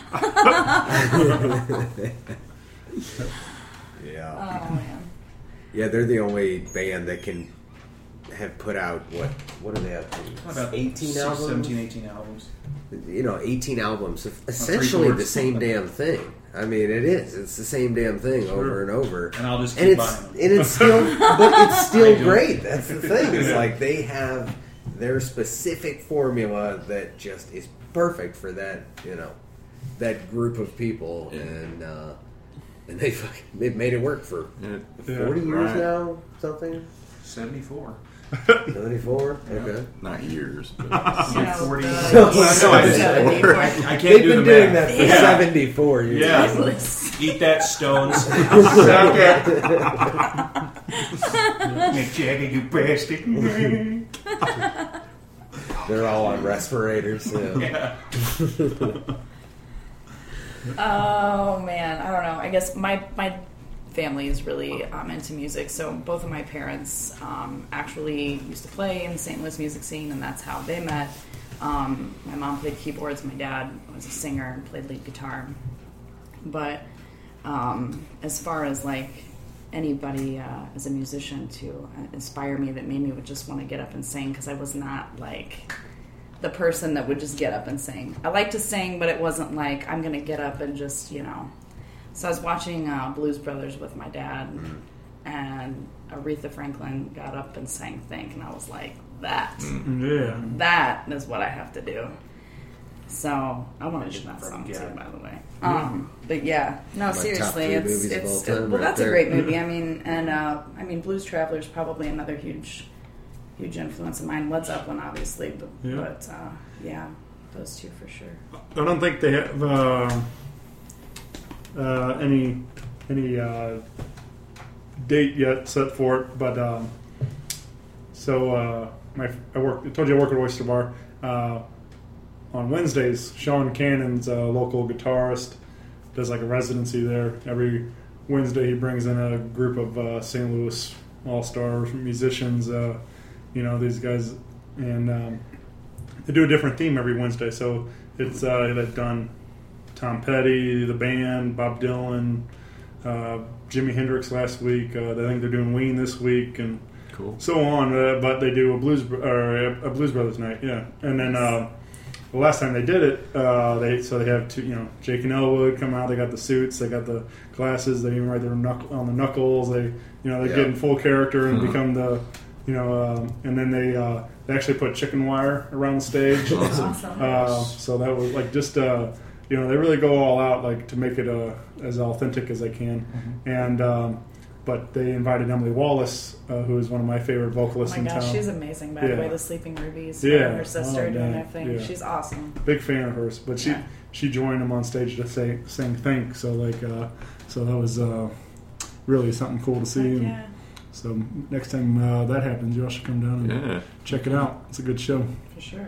Yeah. Oh man. Yeah, they're the only band that can have put out what what do they have? About eighteen six, albums. seventeen, eighteen albums. You know, eighteen albums. Essentially the chords. same damn thing. I mean, it is. It's the same damn thing over and over. And I'll just and keep it's buying them. and it's still, but it's I still do. great. That's the thing. It's like they have their specific formula that just is perfect for that. You know, that group of people, Yeah. and uh, and they fucking, they've made it work for Yeah. forty Yeah, years right. now. Something seventy-four. seventy-four. Okay. Not years, but No, forty. the- No, the- seventy-four. I can't They've do been the doing math. that for Yeah. seventy-four years. Yeah. Eat that, Stones. Mick Jagger, you bastard. They're all on respirators. Yeah. Yeah. Oh man, I don't know. I guess my my family is really um, into music. So both of my parents um, actually used to play in the Saint Louis music scene, and that's how they met. Um, my mom played keyboards. My dad was a singer and played lead guitar. But um, as far as like anybody uh, as a musician to inspire me that made me would just want to get up and sing, because I was not like the person that would just get up and sing. I like to sing, but it wasn't like I'm going to get up and just, you know. So I was watching uh, Blues Brothers with my dad, and Aretha Franklin got up and sang Think, and I was like, that, yeah. that is what I have to do. So I want to do Mention that from song God. too, by the way. Um, but yeah, no, My top seriously, three it's movies of it's all it- time well, right that's there. a great movie. I mean, and uh, I mean, Blues Traveler is probably another huge, huge influence of mine. Led Zeppelin, obviously, but Yeah. but uh, yeah, those two for sure. I don't think they have uh, uh, any any uh, date yet set for it, but um, so uh, my I work. I told you I work at Oyster Bar. Uh, on Wednesdays, Sean Cannon's a local guitarist, does like a residency there. Every Wednesday, he brings in a group of uh, Saint Louis all-star musicians. Uh, you know, these guys, and um, they do a different theme every Wednesday. So it's uh, they've done Tom Petty, the band, Bob Dylan, uh, Jimi Hendrix last week. Uh, I think they're doing Ween this week, and cool. so on. Uh, but they do a blues or a Blues Brothers night, yeah. And then uh, the last time they did it, uh, they so they have two, you know, Jake and Elwood come out. They got the suits, they got the glasses. They even write their knuckle, on the knuckles. They, you know, they Yeah. get in full character and become the, you know, um, and then they uh, they actually put chicken wire around the stage. Awesome. Uh, so that was like just uh, you know, they really go all out like to make it uh, as authentic as they can. And um, but they invited Emily Wallace, uh, who is one of my favorite Oh vocalists my in gosh, town. she's amazing. By Yeah. the way, the Sleeping Rubies, Yeah. her and her sister Oh, doing man. their thing. Yeah. She's awesome. Big fan of hers, but she Yeah. she joined them on stage to say, sing "Think." So like, uh, so that was uh, really something cool to see. And Yeah, so next time uh, that happens, you all should come down and Yeah. check it out. It's a good show. for sure.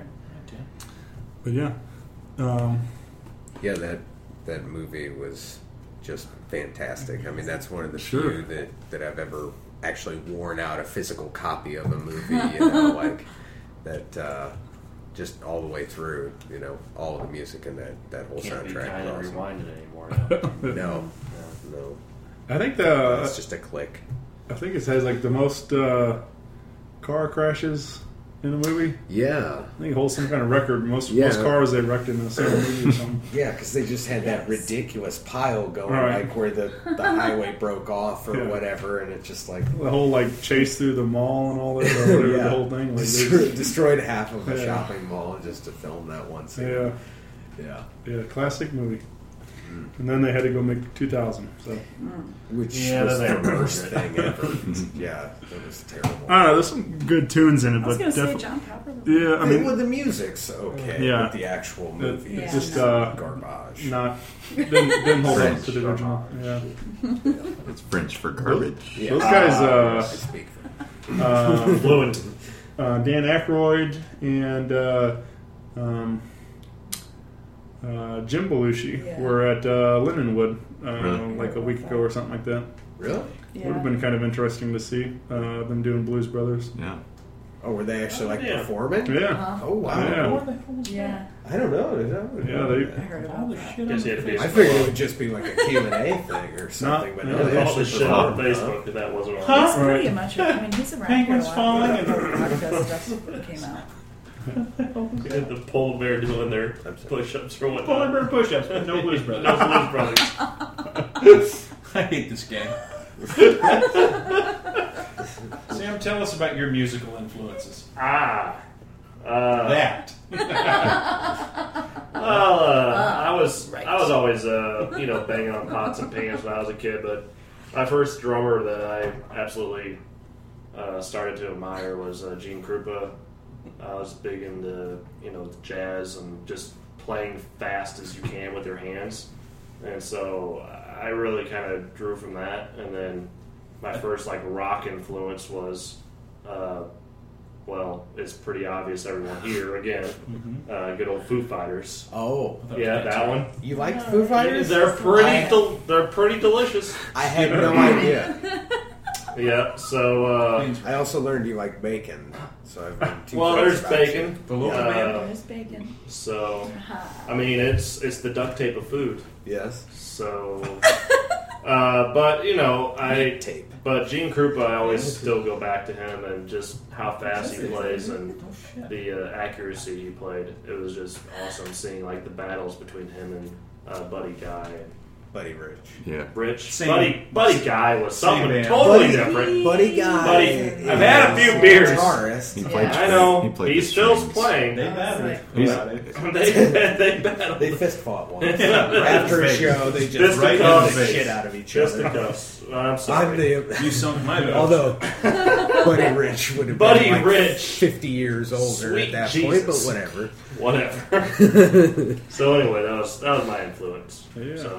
But yeah, um, Yeah, that that movie was just fantastic. I mean, that's one of the Sure. few that, that I've ever actually worn out a physical copy of a movie, you know, like that uh, just all the way through, you know, all of the music in that, that whole Can't be soundtrack. kind of was awesome. rewinded anymore. No. No, no. I think the It's just a click. I think it has like the most uh, car crashes in a movie. Yeah. I think it holds some kind of record. Most Yeah. most cars they wrecked in a single movie or something. Yeah, because they just had that Yes. ridiculous pile going, Right. like where the, the highway broke off or Yeah. whatever, and it's just like The whole like chase through the mall and all that, or whatever, yeah. the whole thing. Like, Destroy- they- destroyed half of a Yeah. shopping mall just to film that one scene. yeah, Yeah. yeah, classic movie. And then they had to go make two thousand. So Which Yeah, was then the they worst reversed thing ever. Yeah, it was terrible. I don't know. There's some good tunes in it, I was but going to say defi- John Pepperman Yeah, I mean, well, the music's okay, Yeah. but the actual movie Yeah. is just just uh, garbage. not didn't, didn't hold up French. to the original. Yeah, It's French for garbage. Yeah. those guys, I uh, speak. uh, Fluent. uh, Dan Aykroyd and uh, um, uh, Jim Belushi Yeah. were at uh, Lindenwood uh, Really? like a week ago or something like that. Really? Yeah. Would have been kind of interesting to see uh, them doing Blues Brothers. Yeah. Oh, were they actually like Yeah. performing? Yeah, Uh-huh. Oh wow. yeah, Yeah, I don't know. Is that yeah. They I heard about that. Guess he had to be. I figured it would just be like a Q and A thing or something, but no, yeah, they all actually this shit on performed. Facebook that that wasn't on. Huh? It's pretty much. I mean, he's around Penguins for a while. falling and- Podcast stuff came out. The polar bear doing their push-ups or whatnot. Polar bear push-ups, but no Blues Brothers. No Blues Brothers. I hate this game. Sam, tell us about your musical influences. Ah. Uh, That. Well, uh, I was right. I was always uh, you know banging on pots and pans when I was a kid, but my first drummer that I absolutely uh, started to admire was uh, Gene Krupa. I was big into you know jazz and just playing fast as you can with your hands, and so I really kind of drew from that. And then my first like rock influence was. Uh, Well, it's pretty obvious everyone here again. Uh, good old Foo Fighters. Oh, Yeah, that one. you liked Foo Fighters? They're pretty. I, Del- they're pretty delicious. I had no idea. Yeah. So, uh, I also learned you like bacon, so I've learned two well, things there's about bacon. The local Uh, band. There's bacon. So, I mean, it's it's the duct tape of food. you. Yes. So, uh, but you know, I. Tape. But Gene Krupa, I always still go back to him and just how fast he plays and the uh, accuracy he played. It was just awesome seeing like the battles between him and uh, Buddy Guy. Buddy Rich. Yeah. Rich, Same- Buddy, Buddy Guy was something band. totally Buddy- different. Buddy Guy. Buddy, is I've had a few beers. Guitarist. He played. Yeah. I know He played he the still's strings. playing. They They battled. He's- they, they battled. They fist fought once. After a show, they just Fist right cuffs. into the shit out of each Just the other. cuffs. I'm sorry. I'm the. You sunk my belt. Although Buddy Rich would have Buddy been like Rich. fifty years older Sweet at that Jesus. point, but whatever. Whatever. So anyway, that was that was my influence. Yeah. So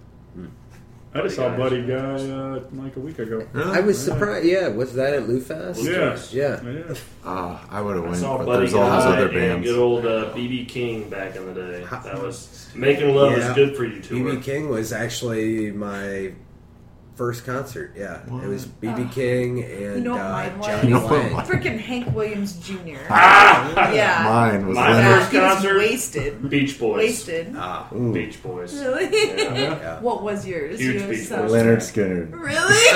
I just saw Buddy Buddy Guy uh, like a week ago. Really? I was surprised. Yeah, was that at Lou Fest? Yeah, Yeah. yeah. Ah, I would have I went, saw but Buddy there's all those Guy other and bands. good old uh, B B King back in the day. That was Making Love Yeah. is Good for You B tour. B King was actually my first concert. Yeah, it was B B Oh. King and You know what uh, mine was? Johnny You know what Lang. mine- Freaking Hank Williams Junior Ah! Yeah. Mine was My Leonard. Yeah, first he was concert? wasted. Beach Boys. Wasted. Ah, Beach Boys. Really? Yeah. yeah. What was yours? Huge Yours Beach sounds- Boys. Leonard Skinner. Really?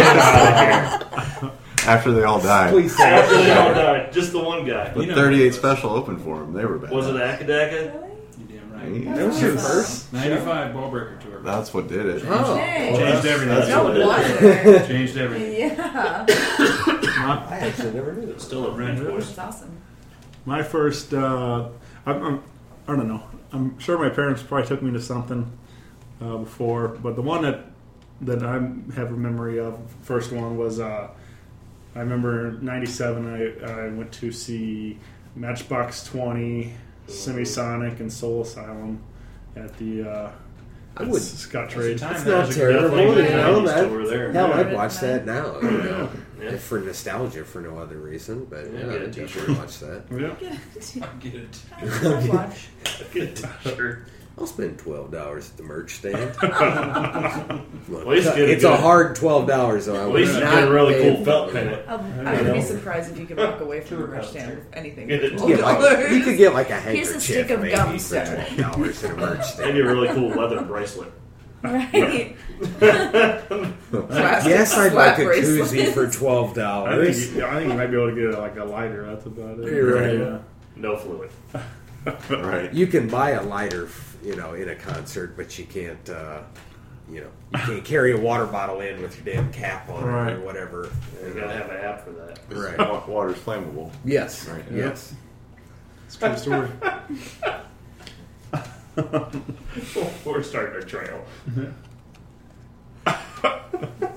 After they all died. Please say After they all died, just the one guy. But You know- thirty-eight Special opened for them. They were bad. Was it Akadaka? You damn right. that was your first. ninety-five Ballbreaker tour. That's what did it. Oh, Dang. Changed everything. That's No what did it. wonder. Changed everything. Yeah. I actually never knew this. Still a Beach Boys. That's awesome. My first, uh, I'm, I'm, I don't know. I'm sure my parents probably took me to something uh, before, but the one that that I have a memory of, first one was, uh, I remember in ninety-seven I, I went to see Matchbox twenty, Semisonic, and Soul Asylum at the uh, I would. Scott Trade. Time It's that not was a terrible, good you thing. know. Yeah, That, over there. hell, I'd Yeah. watch that now. You know, Yeah. for nostalgia, for no other reason. But Yeah, yeah, get a I'd t-shirt. definitely watch that. Yeah. Get it. I'd watch. Good t-shirt. I'll spend twelve dollars at the merch stand. Look, At least get a it's a good- hard twelve dollars, though. I At would least you not get a really pay- cool felt pennant. I would be surprised if you could walk away from a merch stand with anything. Get it. for Yeah, twelve like, dollars. you could get like a Here's handkerchief a stick of maybe gum, for sir. twelve dollars at a merch stand. Maybe a really cool leather bracelet. Right. Yes, I'd like a Flat koozie for twelve I dollars. think, you, I think you might be able to get like a lighter. That's about it. You're right. Yeah. No fluid. Right. You can buy a lighter, you know, in a concert, but you can't, uh, you know, you can't carry a water bottle in with your damn cap on it Right. or whatever. You gotta have an app for that. Right. Wa- Water's flammable. Yes. Right. Yes. It's a true story. We're starting a trail.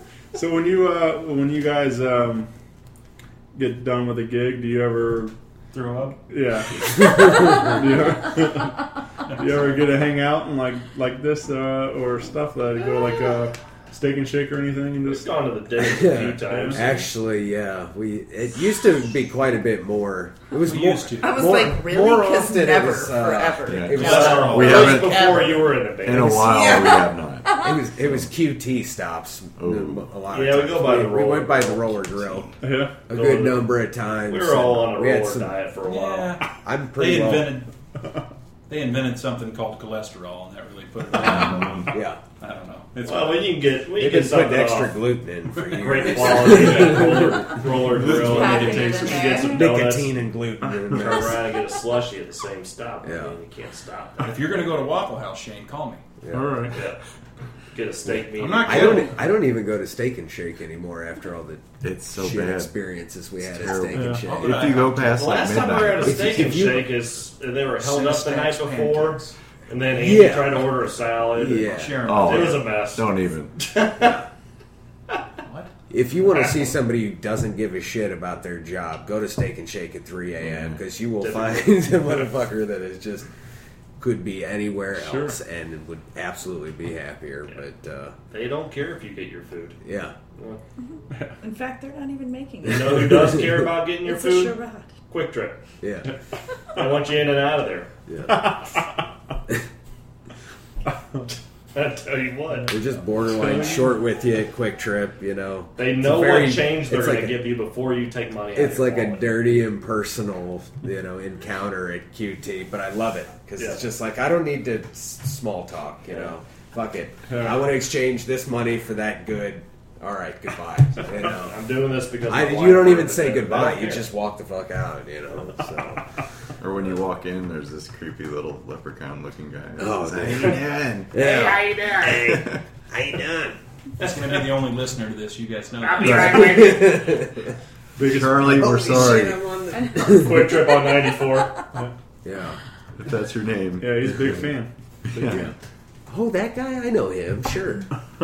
So when you uh, when you guys um, get done with a gig, do you ever Throw up? Yeah. you, ever, you ever get to hang out and like like this uh, or stuff that you go like a Steak and Shake or anything? And just We've gone to the dinner a few times. Actually, yeah, we it used to be quite a bit more. It was We more, used to. I was more, like, really? more 'Cause often. never, it was, uh, forever. Yeah. It was, Well, We that was haven't- before you were in the band. In a while, Yeah. we have not. it was it was Q T stops. Ooh. A lot of Yeah, we times. go by the we roller went by the grill. roller grill yeah. a Go good to the- number of times. We were all on a We had roller some- diet for a while. Yeah. I'm pretty They well. invented they invented something called cholesterol, and that really put it on. Yeah, I don't know. It's Well, we can get we they've can been get putting something extra off. gluten in for Great years. quality that roller, roller grill. Packing And it you in can there. get some donuts. Nicotine and gluten. In Turn there. around and get a slushy at the same stop. Yeah. I mean, you can't stop that. if you're going to go to Waffle House, Shane, call me. Yeah. All right. Yeah. Get a steak meat. I'm not I kidding. don't. I don't even go to Steak and Shake anymore after all the It's so shit bad. experiences we had at terrible. Steak Yeah. and Shake. Oh, If you go past The like last time we were at a midnight, steak If and you- shake is they were held up the night Cinnamon before, pancakes. and then Andy Yeah. tried to order a salad. and Yeah. Sharon, Oh. It was a mess. don't even. what? If you want to see somebody who doesn't give a shit about their job, go to Steak and Shake at three a.m. because you will find a motherfucker that is just could be anywhere Sure. else and would absolutely be happier. But uh, They don't care if you get your food. yeah, In fact, they're not even making You it. know who does care about getting your It's food? a charade. Quick Trip. yeah, I want you in and out of there. yeah. I tell you what. They're just borderline short with you, quick trip. You know, They It's know a very- what change they're it's going like to a- give you before you take money out It's of your like a wallet. dirty, impersonal, you know, encounter at Q T, but I love it because Yeah. it's just like I don't need to s- small talk, you Yeah. know. Fuck it, Yeah. I want to exchange this money for that good. All right, goodbye. You know, I'm doing this because I, my you wife don't even wanted say it. goodbye. I don't You care. just walk the fuck out, you know. So Or when you walk in, there's this creepy little leprechaun-looking guy. Oh, He's dude. like, "How you doing?" yeah, How you doing? hey, how you doing? That's going to be the only listener to this. You guys know. I'll be that. right with you. Charlie, we're Holy sorry. shit, I'm on the- Quick Trip on ninety-four. yeah. If that's your name. Yeah, he's a big fan. Big Yeah. fan. Oh, that guy, I know him. Sure.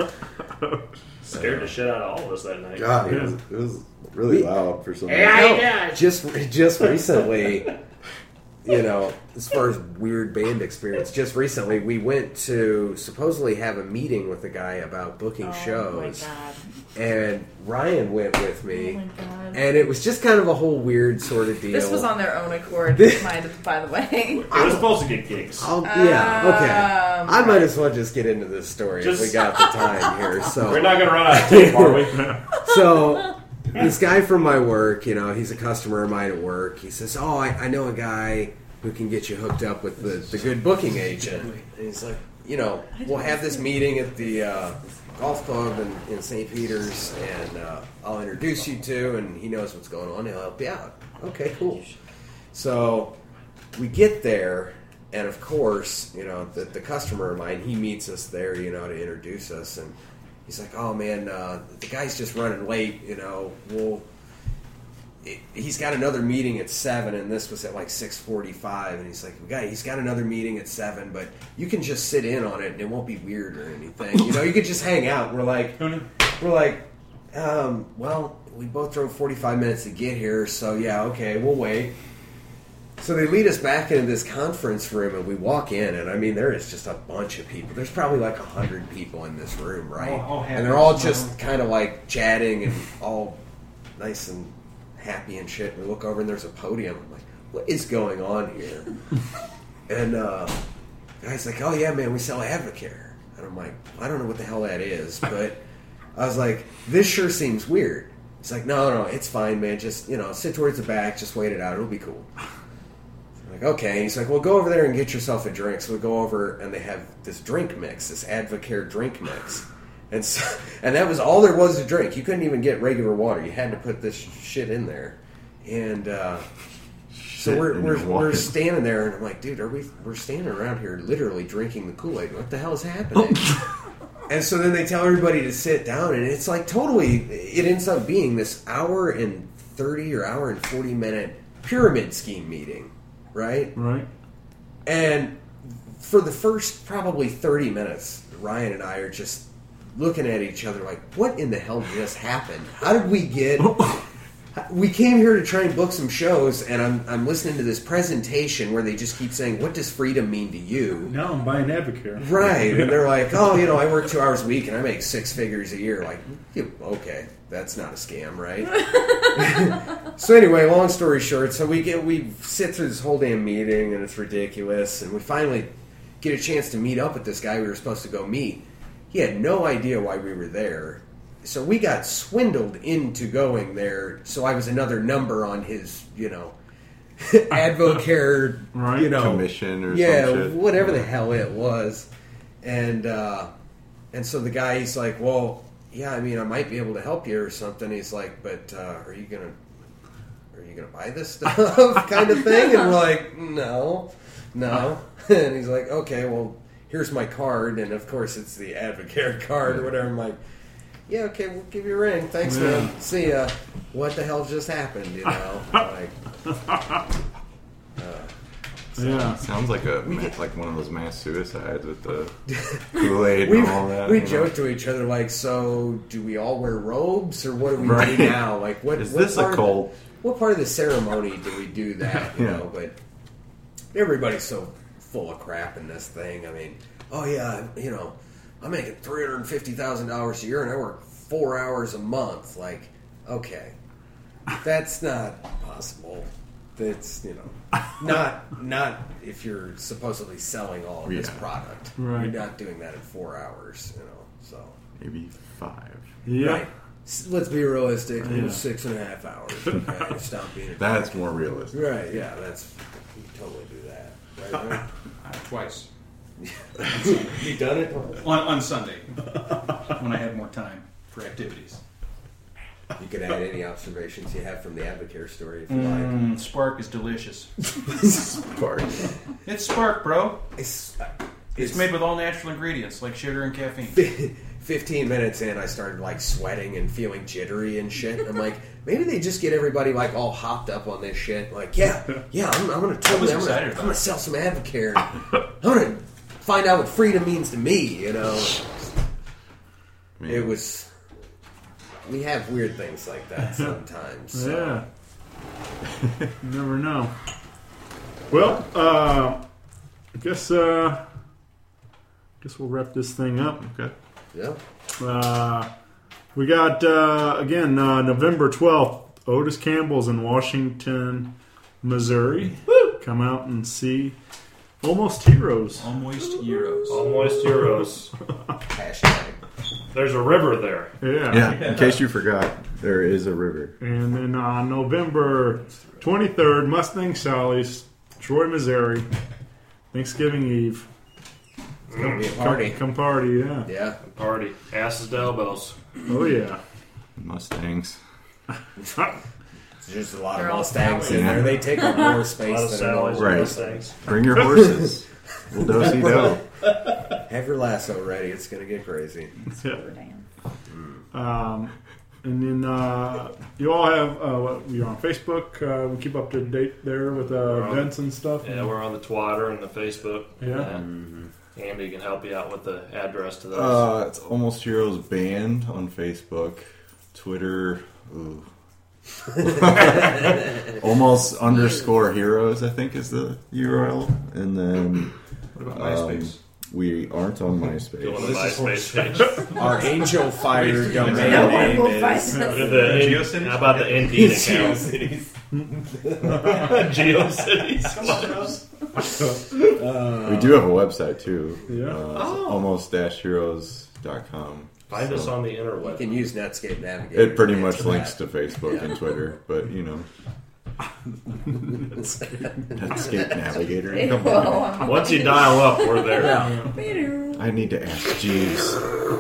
Scared the shit out of all of us that night. God, it was, it was really loud for some Hey, reason. how you No, doing? just just recently, you know, as far as weird band experience, just recently we went to supposedly have a meeting with a guy about booking Oh shows, my god. and Ryan went with me, Oh my god. and it was just kind of a whole weird sort of deal. This was on their own accord, mind, by the way. It was supposed to get gigs. I'll, yeah, okay. Um, I might as well just get into this story Just- if we got the time here. So We're not going to run out of tape, are we? So this guy from my work, you know, he's a customer of mine at work. He says, "Oh, I, I know a guy who can get you hooked up with the, the good booking agent." And he's like, "You know, we'll have this meeting at the uh, golf club in, in Saint Peter's, and uh, I'll introduce you to, and he knows what's going on. He'll help you out." Okay, cool. So we get there, and of course, you know, the, the customer of mine, he meets us there, you know, to introduce us, and he's like, "Oh man, uh, the guy's just running late. You know, we'll." It, he's got another meeting at seven, and this was at like six forty-five. And he's like, "We got, he's got another meeting at seven, but you can just sit in on it, and it won't be weird or anything. You know, you could just hang out." We're like, we're like, um, well, we both drove forty-five minutes to get here, so yeah, okay, we'll wait. So they lead us back into this conference room, and we walk in, and I mean, there is just a bunch of people. There's probably like a hundred people in this room, right? All- all happy and they're all and just smiling. kind of like chatting and all nice and happy and shit. And we look over, and there's a podium. I'm like, what is going on here? And uh, the guy's like, "Oh yeah, man, we sell Advocare." And I'm like, I don't know what the hell that is, but I was like, this sure seems weird. He's like, no, no, it's fine, man. Just, you know, sit towards the back. Just wait it out. It'll be cool. I'm like, okay. He's like, well, go over there and get yourself a drink. So we go over, and they have this drink mix, this Advocare drink mix. And so, and that was all there was to drink. You couldn't even get regular water. You had to put this shit in there. And uh, so Shit we're in we're, your water. we're standing there, and I'm like, dude, are we? We're standing around here, literally drinking the Kool-Aid. What the hell is happening? And so then they tell everybody to sit down, and it's like totally. It ends up being this hour and thirty or hour and forty minute pyramid scheme meeting, right? Right. And for the first probably thirty minutes, Ryan and I are just looking at each other like, what in the hell just happened? How did we get how we came here to try and book some shows, and I'm I'm listening to this presentation where they just keep saying, what does freedom mean to you? Now I'm buying Advocare. Right, and they're like, oh, you know, I work two hours a week and I make six figures a year. Like, okay, that's not a scam, right? So anyway, long story short, so we get we sit through this whole damn meeting, and it's ridiculous, and we finally get a chance to meet up with this guy we were supposed to go meet. He had no idea why we were there. So we got swindled into going there. So I was another number on his, you know, Advocare, right. you know, commission or yeah, some shit. whatever yeah. the hell it was. And uh, and so the guy, he's like, well, yeah, I mean, I might be able to help you or something. He's like, but uh, are you gonna are you gonna buy this stuff, kind of thing? And we're like, no, no. And he's like, okay, well, here's my card, and of course it's the Advocare card or whatever. I'm like, yeah, okay, we'll give you a ring. Thanks, Yeah. man. See ya. What the hell just happened, you know? Like, uh, Yeah. Sounds like a We ma- get- like one of those mass suicides with the Kool-Aid we and all that. we you know? joke to each other like, so do we all wear robes, or what do we Right. do now? Like, what Is what this a part of cult? the- what part of the ceremony do we do that? You Yeah. know, but everybody's so full of crap in this thing. I mean, oh yeah, you know, I'm making three hundred and fifty thousand dollars a year, and I work four hours a month. Like, okay, that's not possible. That's, you know, not not if you're supposedly selling all of this Yeah. product. Right. You're not doing that in four hours. You know, so Maybe five. Yeah. right. S- Let's be realistic. It Yeah. was six and a half hours. Okay, stop being a That's dick. more realistic. Right. Yeah, that's you can totally do that. Right. right? Uh, twice. You done it? On, on Sunday, when I had more time for activities. You could add any observations you have from the Advocare story if you like. Mm, Spark is delicious. Spark. It's Spark, bro. It's, It's made with all natural ingredients like sugar and caffeine. fifteen minutes in, I started like sweating and feeling jittery and shit. I'm like, maybe they just get everybody like all hopped up on this shit. Like, yeah, yeah, I'm, I'm gonna totally, was I'm gonna, excited I'm about gonna it. sell some Advocare. I'm gonna find out what freedom means to me. You know, Man. it was. We have weird things like that sometimes. So. Yeah. You never know. Well, uh, I guess uh, guess we'll wrap this thing up. Okay. Yeah. Uh, we got uh, again uh, November twelfth. Otis Campbell's in Washington, Missouri. Come out and see Almost Heroes. Almost Euros. Almost Euros. Hashtag. There's a river there. Yeah. Yeah. In case you forgot, there is a river. And then on November twenty-third, Mustang Sally's, Troy, Missouri. Thanksgiving Eve. It's gonna be a party. Come, come party, yeah. Yeah. Party. Asses to elbows. Oh, yeah. Mustangs. There's a lot They're of all Mustangs in Sallies. there. They take up more A lot space of than Sallies a Right. and Mustangs. Bring your horses. We'll do-si-do. Have your lasso ready. It's going to get crazy. Yeah. Damn. Um, and then uh, you all have, uh, what, you're on Facebook. Uh, we keep up to date there with uh, We're on- events and stuff. Yeah, we're on the Twitter and the Facebook. Yeah. And Andy can help you out with the address to those. Uh, it's Almost Heroes Band on Facebook. Twitter. Ooh. Almost underscore heroes, I think, is the U R L. And then What about um, MySpace? we aren't on Go MySpace. on the MySpace page. Our Angel Fire domain No one name will is... find Look us. at the in- GeoCities? how about the Indeed account? GeoCities. GeoCities. We do have a website too. Yeah. Uh, Oh. almost heroes dot com. Find us on the You interweb. can use Netscape Navigator. It pretty to much answer links that. to Facebook and Twitter, but you know. Netscape Navigator. Come on. Well, I'm Once you dial up, we're there. Yeah. I need to ask Jeeves.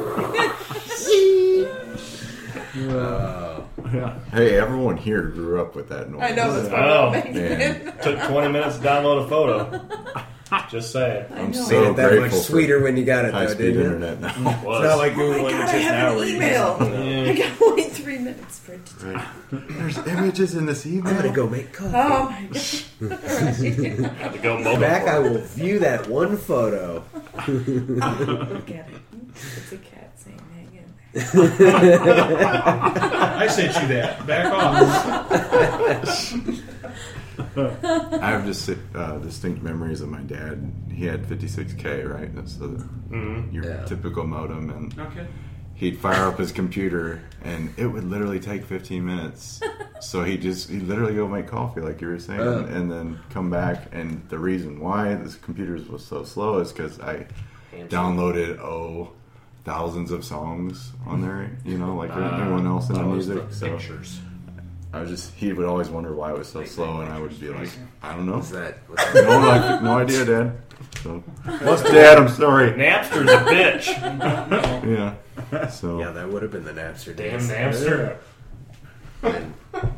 Uh, Yeah. Hey, everyone here grew up with that noise. I know that's Oh, what man. Took twenty minutes to download a photo. Just saying. I'm know. so made it that much grateful sweeter for when you got it, high though, speed didn't you? internet now. Was. It's not like Google Oh my God, I Images now. have where an you email. Yeah. I got only three minutes for it to take. There's images in this email. I'm gonna go make coffee. Oh my god. Right. Had to go mobile. Back, for I it. will view that one photo. Look at it. It's a cat saying hang in there. I sent you that. Back off. I have just uh, distinct memories of my dad. He had fifty-six K, right? That's the, Mm-hmm. your Yeah. typical modem, and Okay. he'd fire up his computer, and it would literally take fifteen minutes. So he just he literally go make coffee, like you were saying, Uh. and then come back. And the reason why this computer was so slow is because I downloaded oh thousands of songs on there. You know, like Uh, everyone else in the that was music. the So pictures. I was just he would always wonder why it was so slow, and I would be like, I don't know. What's that? What's that? No, like, no idea, Dad. So, what's Dad? I'm sorry. Napster's a bitch. Yeah. So Yeah, that would have been the Napster Damn days. Napster. And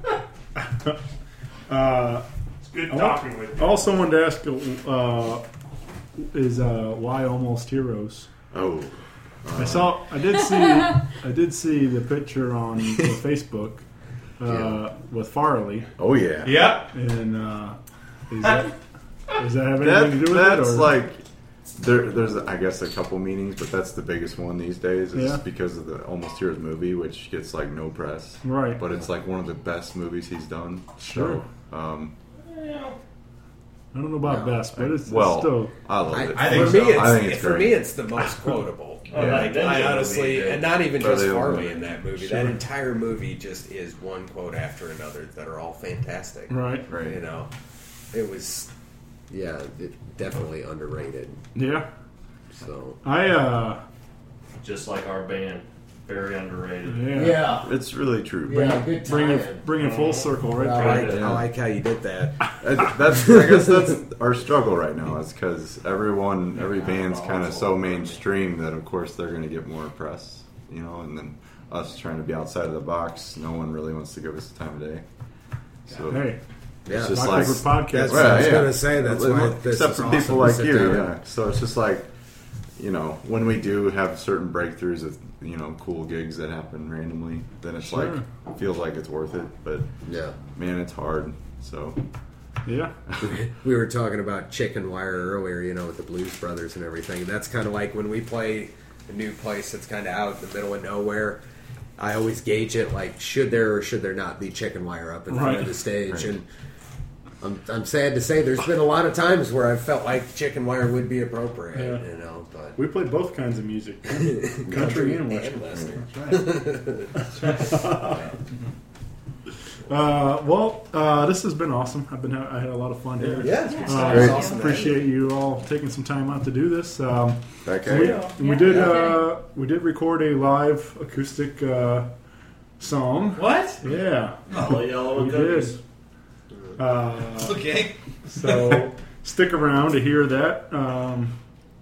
Uh, It's good I talking with you. also wanted to ask, uh, is uh, why Almost Heroes? oh, I saw. I did see. I did see the picture on the Facebook uh, Yeah. with Farley, oh yeah. Yep. and uh, is that does that have That, anything to do with it? that's Or? like there, there's I guess a couple meanings, but that's the biggest one these days. Is Yeah. because of the Almost Heroes movie, which gets like no press, Right. But it's like one of the best movies he's done. Sure. So, um, I don't know about No, best, but it's, well, it's still. I love I, it. I think for so. me, it's, I think it's for great. me, it's the most quotable. Oh, Yeah. Like, that I Ninja honestly, movie, and not even Or just the other Farley one. in that movie. Sure. That entire movie just is one quote after another that are all fantastic. Right. Right. You know, it was, yeah, it, definitely underrated. Yeah. So I. uh Just like our band. Very underrated. Yeah. It's really true. yeah, good Bring it, bring it full circle, right? I there. like, Yeah. I like how you did that. Uh, That's I guess that's our struggle right now. Is because everyone, every band's kind of so mainstream that of course they're going to get more press, you know. And then us trying to be outside of the box, no one really wants to give us the time of day. So Hey, Yeah, it's just my like favorite podcast. That's Right, what I was yeah. gonna say. That's why this except is for awesome people to like sit you, down. yeah. So it's just like, you know, when we do have certain breakthroughs of, you know, cool gigs that happen randomly, then it's Sure. like it feels like it's worth it. But Yeah. man, it's hard. So Yeah. We were talking about Chicken Wire earlier, you know, with the Blues Brothers and everything. That's kind of like when we play a new place that's kind of out in the middle of nowhere. I always gauge it like, should there or should there not be chicken wire up in front Right. of the stage? Right. And I'm, I'm sad to say there's been a lot of times where I felt like chicken wire would be appropriate, Yeah. you know, but We play both kinds of music, country and western. Western. That's right. uh, well, uh, this has been awesome. I've been I had a lot of fun here. Yeah, Yeah. it's Uh, Great. awesome. appreciate you all taking some time out to do this. Um, back we, at you. we Yeah. did Yeah. uh, we did record a live acoustic uh, song. What? Yeah, All yellow we cookies. did. Uh, Okay. so stick around to hear that. Um,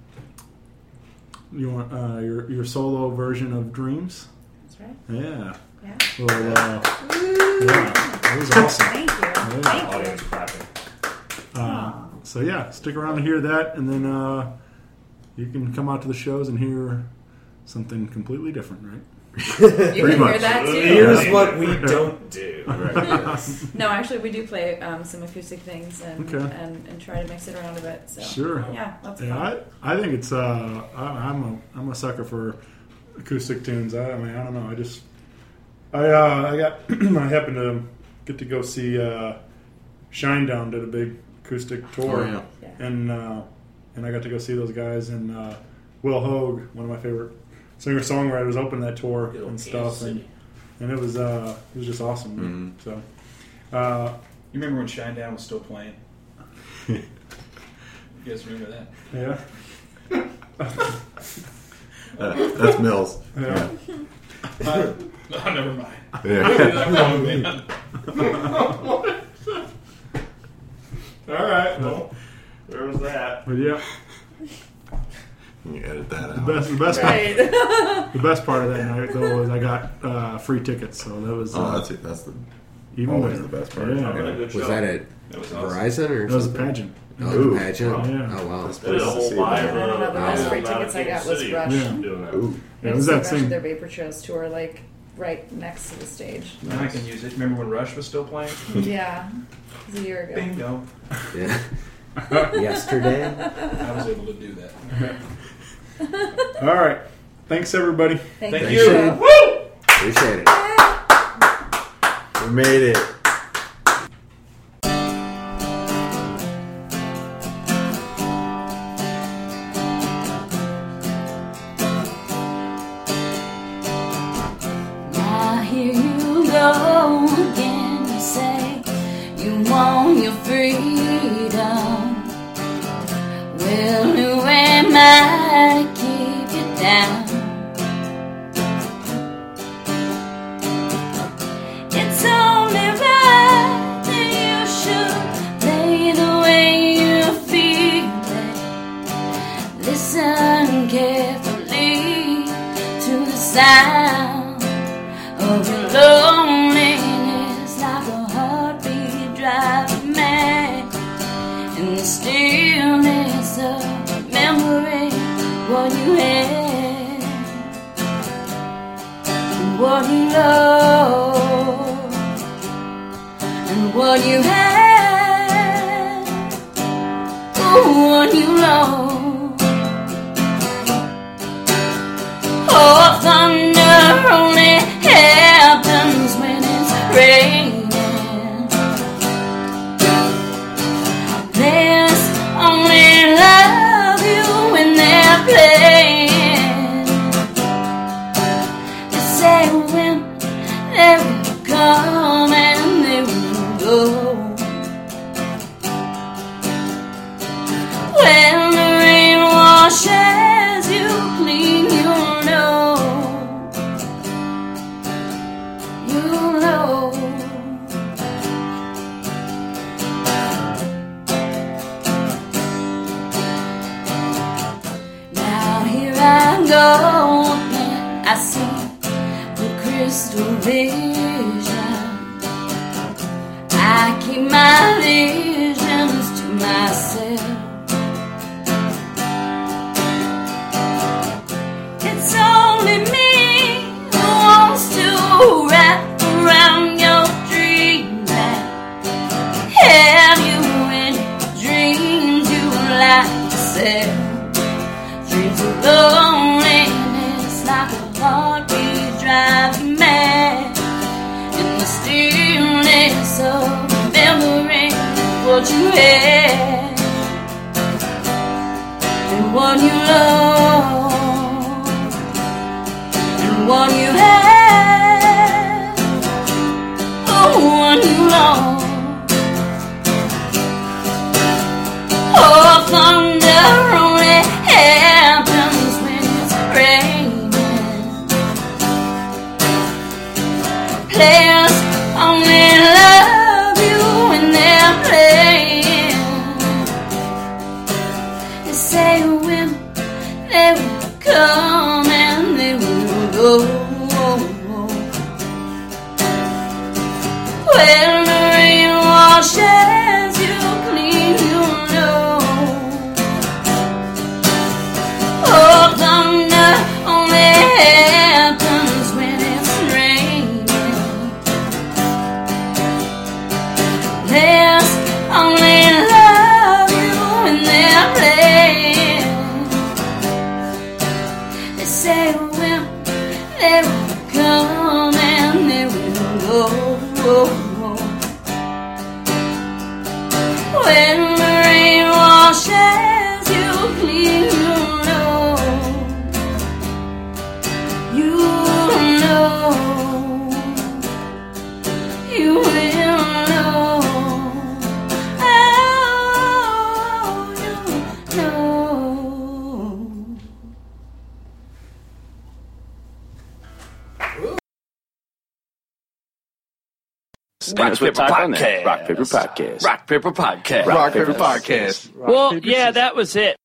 you want uh, your your solo version of Dreams? That's right. Yeah. Yeah. Well, uh, yeah, it was awesome. Thank you. Thank you. Audience clapping. Uh, so yeah, stick around to hear that, and then uh, you can come out to the shows and hear something completely different, right? You can hear much. that too. Here's what we don't do. No, actually, we do play um, some acoustic things and, Okay. and and try to mix it around a bit. So Sure. yeah, lots of Yeah, fun. I, I think it's uh, I, I'm a I'm a sucker for acoustic tunes. I, I mean, I don't know. I just I uh, I got I happened to get to go see uh, Shinedown did a big acoustic tour, Oh, yeah. Yeah. and uh, and I got to go see those guys, and uh, Will Hogue, one of my favorite singer songwriters, opened that tour Good old and Kansas stuff, and, City. and it was uh, it was just awesome. Mhm. So. Uh, You remember when Shinedown was still playing? You guys remember that? yeah, Uh, that's Mills. yeah. Oh, never mind. Yeah. That wrong man. All right. Well, There was that. but yeah, You edit that the out. best the best Right. the best part of that night though was I got uh, free tickets, so that was uh, Oh, that's it. That's the even always better. the best part. Yeah. What a good Was show. that at That was awesome. Verizon or That was a something? pageant. Oh, Ooh. the pageant? Oh, yeah. Oh, wow. That's They did a place to whole see live. that. I don't know, the best uh, free out of tickets I Kansas got was City Rush. Yeah. doing that. Ooh. Yeah, it I was see that Rush same. at their Vapor Trails tour, like right next to the stage. Now I can use it. Remember when Rush was still playing? Yeah, it was a year ago. Bingo. Yeah. Yesterday? I was able to do that. All right. Thanks, everybody. Thank, Thank you. you. Woo! Appreciate it. We made it. Now here you go again. You say you want your freedom. Well, who am I to keep you down? It's only right that you should play the way you feel it. Listen carefully to the sound of your loneliness, like a heartbeat driving mad. In the stillness of remembering what you had and what you loved and what you had, oh, what you loved. Oh, thunder only happens when it's raining. Players only love you when they're playing. They say when they will come and they will go. When the rain washes you clean, you'll know. You'll know. Now here I go again. I see the crystal vision. I keep my visions to myself. It's only me who wants to wrap around your dreams and have you in dreams you like to sell. Dreams of loneliness, like a heartbeat drive you mad. In the stillness of remembering what you had and what you loved and what you had, oh, what you loved. Oh, thunder only happens when it's raining. Players only love you when they're playing. They say when they will come and they will go. When the rain washes you clean, you'll know. Oh, thunder only happens when it's raining. Players only love you when they're playing. They say when they will come and they will go. When the rain washes you clean, you'll know. You'll know. You will know. Oh, you'll know. Rock Paper Podcast. Rock Paper Podcast. Rock Paper Podcast. Rock Paper Podcast. Well, yeah, that was it.